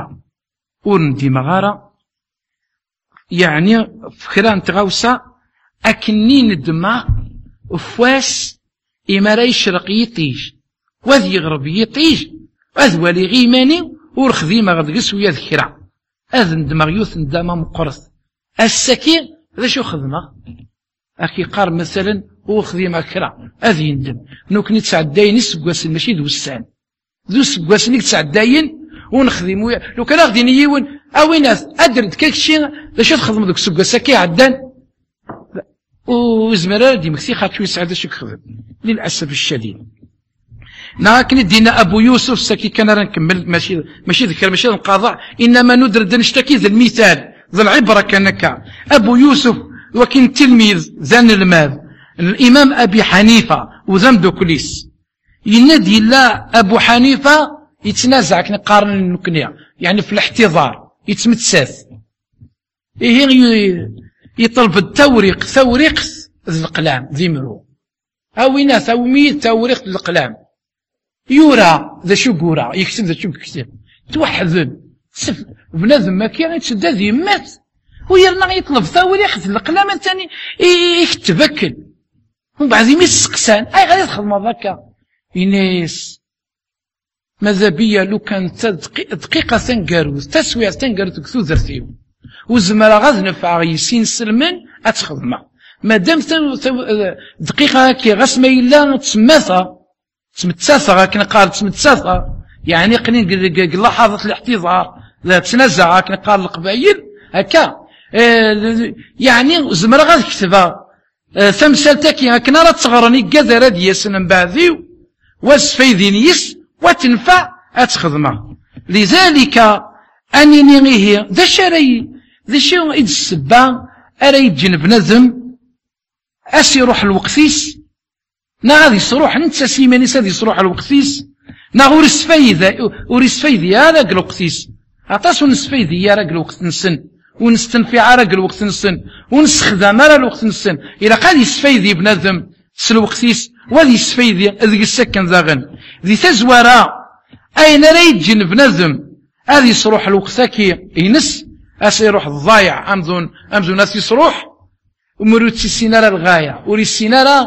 مغارة يعني فكران تغوصة أكني ندماء وفواس إما راي يشرق يطيج وذي يغرب يطيج وذ ولي غيماني ورخذي ما غدقس ويا ذكرى أذن دماغ يوث ندامة مقرث السكين ذا شو خدمة أكي قار مثلا ورخذي ما كرا أذي يندم نوكني تسعداين السقواس ماشي ذو السان ذو السقواس نيك تسعداين ونخدم لو كان غادي نيون أويناث أدرد كاكشي لاش تخدم ذوك السقواس كي عدان وزمرا دي مكسي خاطر شوي سعادة شو خدم للأسف الشديد لكن دينا أبو يوسف سكي كان نكمل ماشي ذكر ماشي القضاء إنما ندرد نشتكي ذا المثال ذا العبرة كانك أبو يوسف وكان تلميذ زان الماذ الإمام أبي حنيفة وذم دوكليس ينادي لا أبو حنيفة يتنازع كنا قارن النكنية يعني في الاحتضار يتمتساث يطلب التوريق ذي القلام ذي مرو أو ناس أو ميت توريق ذي القلام يورا ذا شو قورا يكتب ذا شو كتب توحذن سف بنادم ما كان يتشدى ذي مات ويرنا يطلب توريق ذي القلام الثاني يكتبكل ومن بعد يميت سقسان أي غادي تخدم هذاك يناس ماذا بيا لو كانت دقيقة تنقاروز تسوية تنقاروز كثو ذرتيو وزمرا غاد نفع يسين سلمان أتخدمها مادام دقيقة كي غاس ما يلا تسماثا تمتساثة كنا قال تمتساثة يعني قليل لحظة الاحتضار لا تنزع كنا قال القبائل هكا يعني زمرا غاد كتبها ثمثالتك كنا راه تغرني كذا دياس من بعدي وسفيدينيس وتنفع اتخدمها لذلك انني غيه ذا شراي ذا شو ايد السبا ارا يتجن بنادم اش يروح الوقتيس نا غادي يصروح انت سيمانيس غادي يصروح الوقتيس نا ورس فايدة هذا الوقتيس عطاس ونسفايدي يا راك الوقت نسن ونستنفع راك الوقت نسن ونستخدم راه الوقت نسن الى قال يسفايدي بنادم سلوقتيس وذي يسفايدي ذيك السكن ذاغن ذي تزوارا اين راه يتجن بنادم هذه يصروح الوقت كي ينس يروح الضايع امزون ناس يصروح ومروتي السينارة الغاية وري السينارة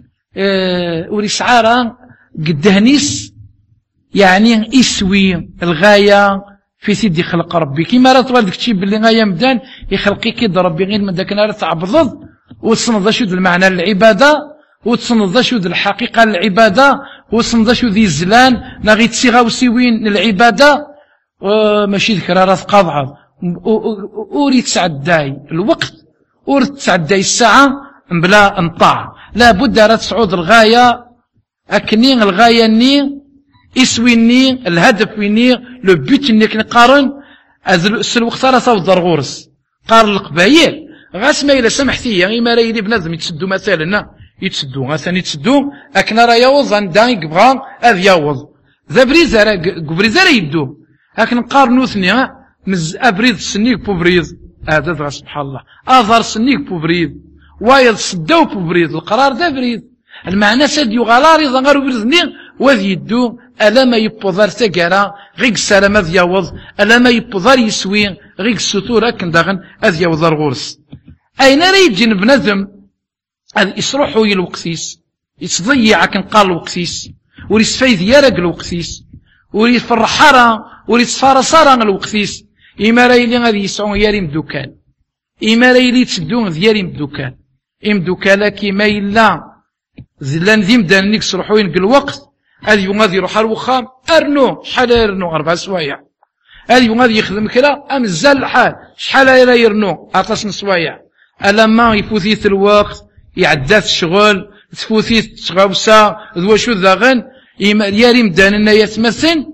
وري سعارة قدهنيس يعني يسوي الغاية في سيدي خلق ربي كيما راه طوال ديك الشيء باللي غاية مدان يخلقي كيد ربي غير من داك النهار تعبضض وتصنض شو المعنى العبادة وتصنض شو الحقيقة العبادة وتصنض شو ذي الزلان ناغي تسيغاو سيوين العبادة ماشي ذكرى راه قاضعة وريد تعداي الوقت وريد تعداي الساعة بلا انطاع لا بد راه تصعود الغاية اكني الغاية ني يسويني الهدف ويني لو بوت اني كنقارن الوقت راه صوت غورس قارن القبايل غاس ما الا سمحتي غير ما راه يلي بنادم يتسدو مثلا يتسدو غاثاني يتسدو اكنا راه يوض عندها يبغى هذا يوض ذا بريز راه بريز راه يبدو لكن نقارنو ثني ابريد سنيك بوبريز هذا سبحان الله اظهر سنيك بوبريد وايض صداو بوبريد القرار ذا بريد المعنى ساد يغالاري ظنغارو بريزني وذي يدو الا ما يبوظار تاكارا غيك السلام اذ يوض الا ما يبوظار يسوي غيك السطور اكن داغن اذ يوض الغورس اين راه يجي بنادم اذ يصروحو الوقتيس يتضيع كن قال الوقتيس وريسفايد يارق الوقتيس وريفرحارا وريتفارصارا الوقتيس إما راه يلي غادي يسعون ياري مدوكان إما راه يلي تسدون ديالي مدوكان إمدوكالا كيما إلا زلان ذي مدانيك سروحو ينقل الوقت هذا يوم غادي يروح الوخام أرنو شحال يرنو 4 سوايع هذا يوم غادي يخدم كرا أمزال الحال شحال راه يرنو 4 سوايع ألا ما يفوتيت الوقت يعدات الشغل تفوتيت تغاوسا ذوا شو ذاغن ياري مداننا يتمثل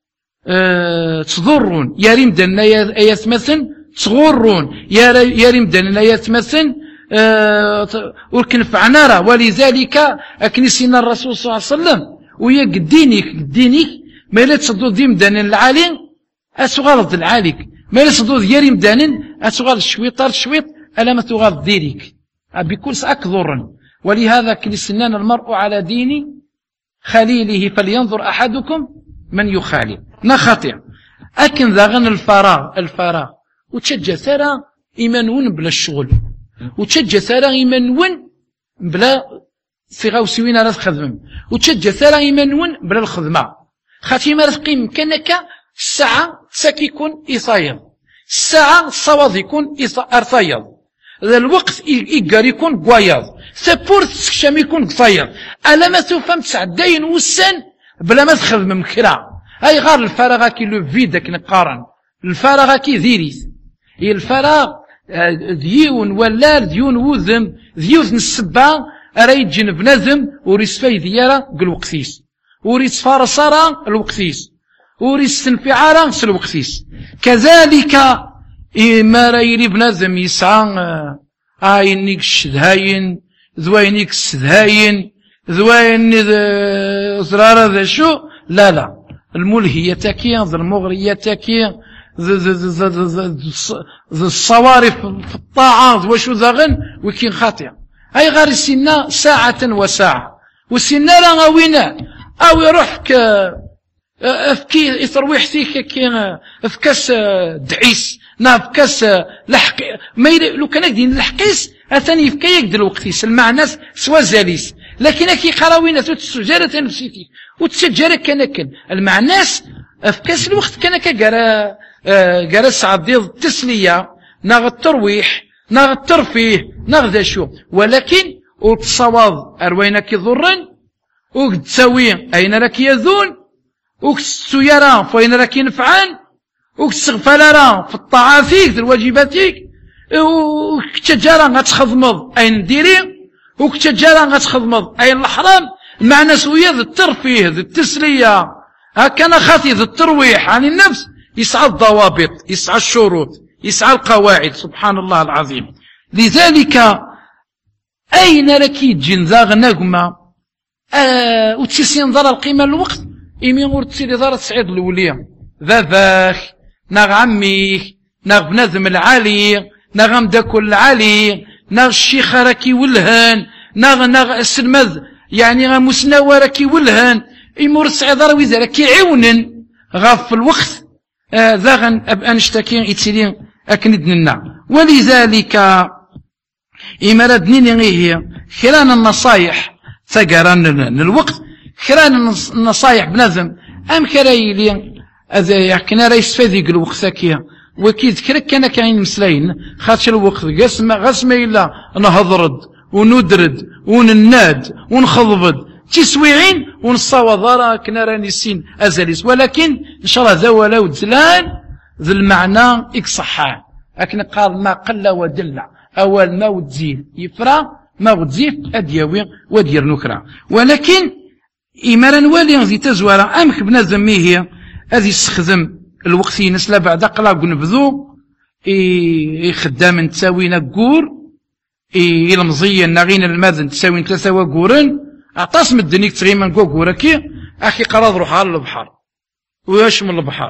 تضرون ياري مداننا يتمثل تغرون ياري مداننا يتمثل وركنفعنا راه ولذلك أكنسينا الرسول صلى الله عليه وسلم ويا قدينيك ما إلا تصدو ذي مدانن العالي أتغالط العاليك ما إلا تصدو ذي مدانن أتغالط الشويطار الشويط ألا ما تغالط ديريك بكل أكثر ولهذا كنسنان المرء على دين خليله فلينظر أحدكم من يخالي نخطئ أكن ذاغن الفراغ وتشجع ثرى إيمانون بلا الشغل وتشجع ثرى إيمانون بلا في غاوسوين راه تخدم وتشجع ثرى إيمانون بلا الخدمة خاطي ما تقيم كانك الساعة ساك يكون إصايض الساعة الصواض يكون أرصايض الوقت إيقار يكون قوايض ثبورت تسكشام يكون قصايض ألا ما تفهم تسعدين وسان بلا ما تخدم مكرا هاي غار الفراغ كي لو فيدك نقارن الفراغ كي ذيريث هي الفراغ ديون ولار ديون وذم ديوث السبا راه يتجن بنادم وريس فايديارا الوقتيس وريس فارصارا الوقتيس وريس تنفعارا الوقتيس كذلك ما راه يري بنادم يسعى عينيك الشدهاين ذوينيك السدهاين ذوين زرارة ذا شو لا الملهية تاكيا ذا المغرية تاكيا ذا الصوارف في الطاعة ذا وشو ذا غن وكين خاطئ هاي غار السنة ساعة وساعة والسنة لا غاوينا او يروحك افكي يثروي حثيك كي افكاس دعيس نافكاس لحق ما لو كان يدين الحقيس اثاني يفكا يقدر الوقتيس المعناس سوا زاليس لكن كي قراوينا تسجرة نفسيتي وتسجرة كنكن المعناس افكاس الوقت كانك قرا سعديض التسلية ناغ الترويح ناغ الترفيه ناغ ذا شو ولكن وتصواب اروينا كي ضرن وكتساوي أين راك يذون، وكتسيرا فأين راك ينفعان، وكتستغفل راه في الطاعة فيك الواجباتك، وكتجارا غتخدمض أين ديري، وكتجارا غتخدمض أين الحرام. المعنى سوية ذا الترفيه ذا التسلية هكذا خاطي ذا الترويح عن النفس، يسعى الضوابط، يسعى الشروط، يسعى القواعد. سبحان الله العظيم. لذلك أين راك يجي ذا نغمة وتسين ضر القيمة الوقت إمي غور تسيري ضر تسعيد الولية ذاك ناغ عميك ناغ بنادم العالي ناغ مداكل العالي ناغ الشيخ راكي ولهان ناغ السلمذ يعني غا مسناوى راكي ولهان إمور تسعيد ضر وإذا راكي عونن غاف في الوقت ذا أبقى نشتكي إتسيرين أكندنا. ولذلك إما ردنيني غيه خلال النصايح ثقران الوقت، خلال النصايح بنظم أم كرايلي هذا كنا رئيس فذيق الوقت ثكيا وكيد كان كاين مسلاين خاطش الوقت غسما إلا نهضرد وندرد ونناد ونخضبد تسويعين ونصاوضارا كنا راني السين أزاليس. ولكن إن شاء الله ذا ولو دلان ذا المعنى إكصحان لكن قال ما قل ودل أول ما وتزيد يفرى ما وتزيد أدياوي ودير نكرة. ولكن إمارا نوالي ذي تزوارا أمك بنادم ميهي هذه يستخدم الوقت ينسلا بعد قلاق نبذو خدام تساوي نقور المزية نغين الماذن تساوي ثلاثة وقورن أعطاس مدنيك تغيما قوقوركي أخي قرار روح على البحر ويشمل البحر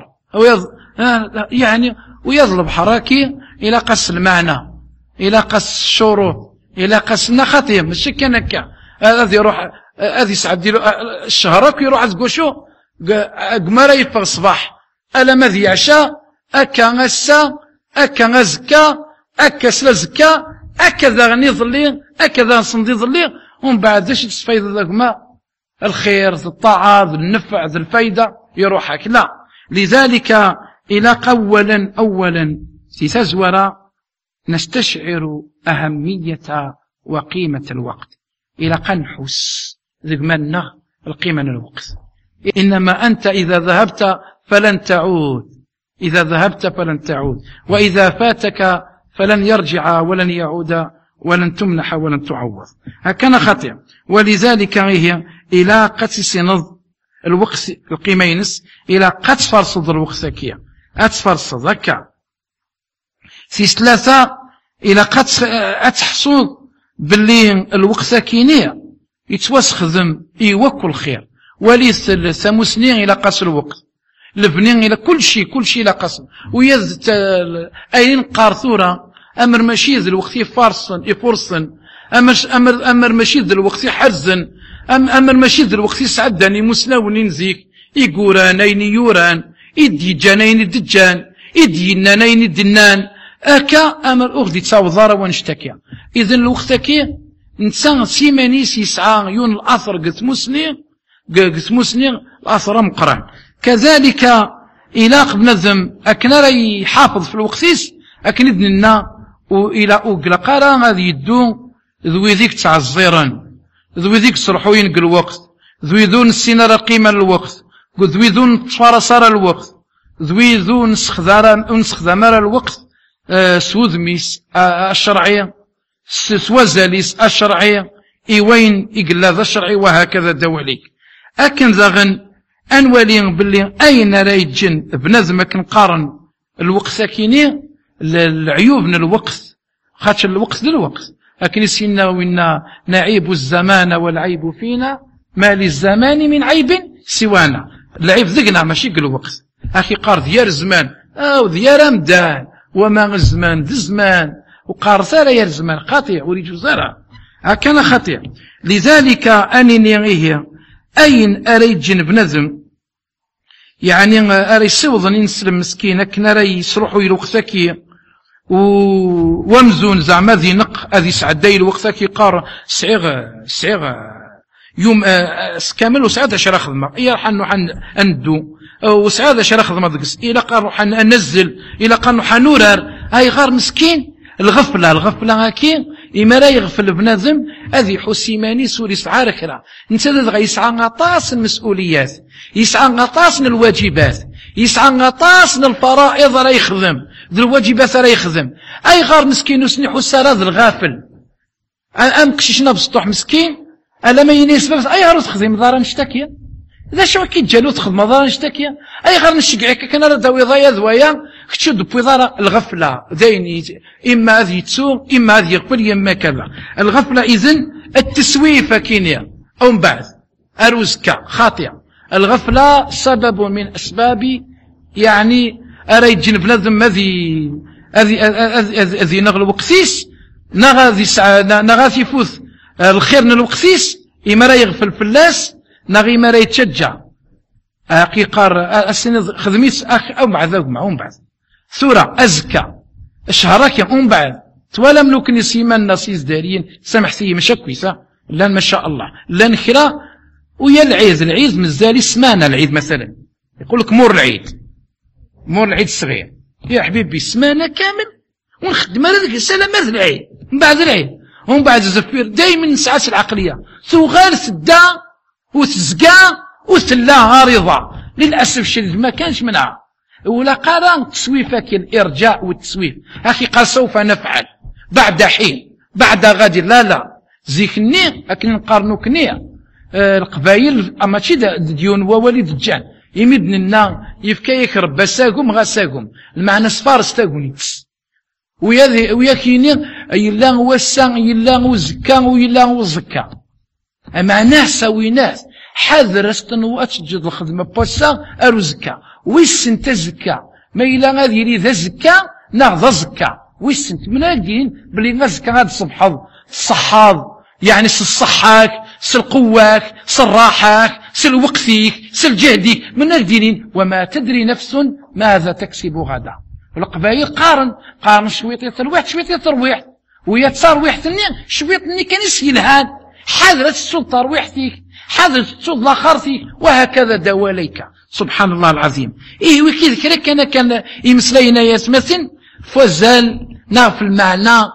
يعني ويظل بحراكي إلى قص المعنى إلى قص الشروط إلى قص النخطية ماشي كان هكا هذا يروح هذه ساعة ديرو الشهرك يروح عزقوشو قمرا يفغ الصباح ألا ماذي عشاء أكا غسا أكا غزكا أكا سلازكا أكا ذا غني ظلي أكا ذا نصندي ظلي ومن بعد ذاش تستفيد ذاك ما الخير ذا الطاعة ذا النفع ذا الفايدة يروح هك لا. لذلك إلى أولا في تزورا نستشعر أهمية وقيمة الوقت إلى قنحس ذك منا القيمة الوقت. إنما أنت إذا ذهبت فلن تعود، إذا ذهبت فلن تعود، وإذا فاتك فلن يرجع ولن يعود ولن تمنح ولن تعوض. هكذا خطير. ولذلك هي إلى قتس نض الوقت القيمة ينس إلى قد فرصد الوقت ذكية أتفرصد هكا في ثلاثة إلى قد أتحصد باللي الوقت ذكينية يتوسخذم يوكل خير وليس ثمسنين إلى قص الوقت لبنين إلى كل شيء إلى قص ويذ أين قارثورة أمر مشيذ الوقت يفرصن أمر مشيذ الوقت حرزن أمر مشيذ الوقت سعدني مسناون ينزيك يقوران أين يوران إدي جانين دجان إدي نانين دنان أكا أمر أغدي تصاوضارا ونشتكي. إذن الوقت كي نسان سيمانيس يسعى يون الأثر قث مسني الأثر مقران. كذلك إلى بنظم أكنا راي يحافظ في الوقتيس أكن ابننا وإلى أقلقارا هذه يدو ذوي ذيك تعزيرا ذوي ذيك صرحو ينقل الوقت ذوي ذون السينارة قيمة الوقت ذوي ذون تفارصار الوقت ذوي ذون نسخدمار الوقت سوذميس الشرعية سوازاليس الشرعية إيوين إقلا ذا الشرعي وهكذا دواليك. أكن ذاغن أنوالي باللي أين رايجن بنظم كنقارن الوقت ساكيني العيوب من الوقت خاطش الوقت للوقت لكن يسينا وإنا نعيب الزمان والعيب فينا ما للزمان من عيب سوانا. العيب ذقنا ماشي الوقت أخي قار ديار الزمان أو ديار أمدان وما الزمان ذي الزمان وقار ثار يا الزمان قاطع وريجو زرع هكذا خطير. لذلك أنني غيه أين أريجن بنظم يعني أري سوضن ينسلم مسكين كنا راي يسرحوا الوقتكي ومزون زعما ذي نق هذه سعداي الوقتكي قار سعيغ يوم كامل وسعاد شرا خدمة إلا حن أندو وسعاد شرا خدمة دقس إلا قار حن أنزل إلا قار حنورر هاي غار مسكين الغفلة هاكي إما لا يغفل بنادم هذه حسيماني سوري سعى ركرا انت ذا يسعى غطاس المسؤوليات يسعى غطاس الواجبات يسعى غطاس الفرائض راه يخدم ذي الواجبات راه يخدم أي غار مسكين وسني حسارة ذي الغافل أم كشيشنا بسطوح مسكين ألا ما ينسبة أي غار تخدم دار نشتكي إذا شو كي تجالو تخدم دار نشتكي أي غار نشجعك كان راه داوي ضايا ذوايا كتشد بويضارة الغفلة داين إما هذه تسوق إما هذه يغفل إما كذا الغفلة إذن التسويف كينيا أو من بعد أروزكا خاطئة الغفلة سبب من أسباب يعني أرى يتجنب بنادم هذه نغل وقتيس نغاذي يفوت الخير من الوقتيس إما راه يغفل في اللاس نغي ما راه يتشجع قيقار السنة خدميت أو مع ذاك معهم بعد ثورة أزكى الشهرك يوم بعد توالى ملوكني سيمان الناس يزداريين سامحتي مشا كويسة لا ما شاء الله لا نخرا ويا العيد مزالي سمانة العيد مثلا يقول لك مور العيد الصغير يا حبيبي سمانة كامل ونخدم هذيك سلامات العيد من بعد العيد ومن بعد الزفير دايما ساعات العقلية ثغال تدا وتزقى وتلا عارضة للأسف الشديد ما كانش منها ولا قران تسويفك الإرجاء والتسويف أخي قال سوف نفعل بعد حين بعد غد لا زيكني أكن نقارنوكني القبايل أما تشي ديون ووليد الجان يمدن لنا يفكا يكرب ساقوم غاساقوم المعنى سفارس تاقونيتس ويا كيني يلا وسا يلا وزكا ويلا وزكا معناه سويناه حذر استنوات تجد الخدمة بوسا أروزكا ويسن تزكا ما إلا غادي يري ذا زكا ناغ زكا ويسن من هادين بلي ذا زكا غاد صبحض الصحاض يعني الصحاك القواك الراحاك وقتيك جهدك من هادين وما تدري نفس ماذا تكسب غدا والقبائل قارن شوية ترويح شوية ترويح ويا ترويح شوية كان يسيلهان حذر السلطة ترويحتك حذر السلطة لاخرتك وهكذا دواليك سبحان الله العظيم وكذا كان يمسلينا ياسمثن فوزال ناف المعنى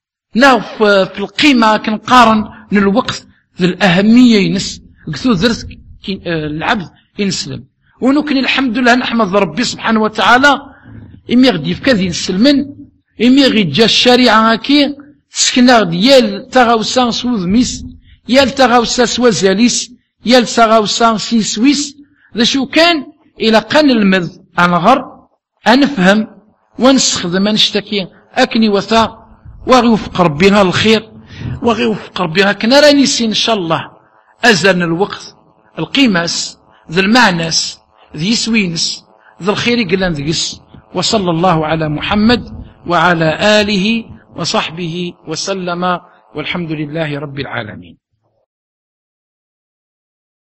ناف في القيمة كنقارن من الوقت ذي الأهمية ينس قثو ذرس العبد ينسلم ونكن الحمد لله نحمد ربي سبحانه وتعالى إمي غدي في كذي نسلمن إمي غي جا الشريعة هكي سكنا ديال تغاوسا سوذ ميس يال تغاوسا سوازاليس يال تغاوسا سي سويس ذا شو كان إلى قن المذ أنغر أنفهم ونستخدم نشتكي أكني وثا وغيوفق ربنا الخير وغيوفق ربنا كنا راني سين إن شاء الله أزلنا الوقت القيماس ذا المعناس ذي يسوينس ذا الخير يقلن ذيس وصلى الله على محمد وعلى آله وصحبه وسلم والحمد لله رب العالمين.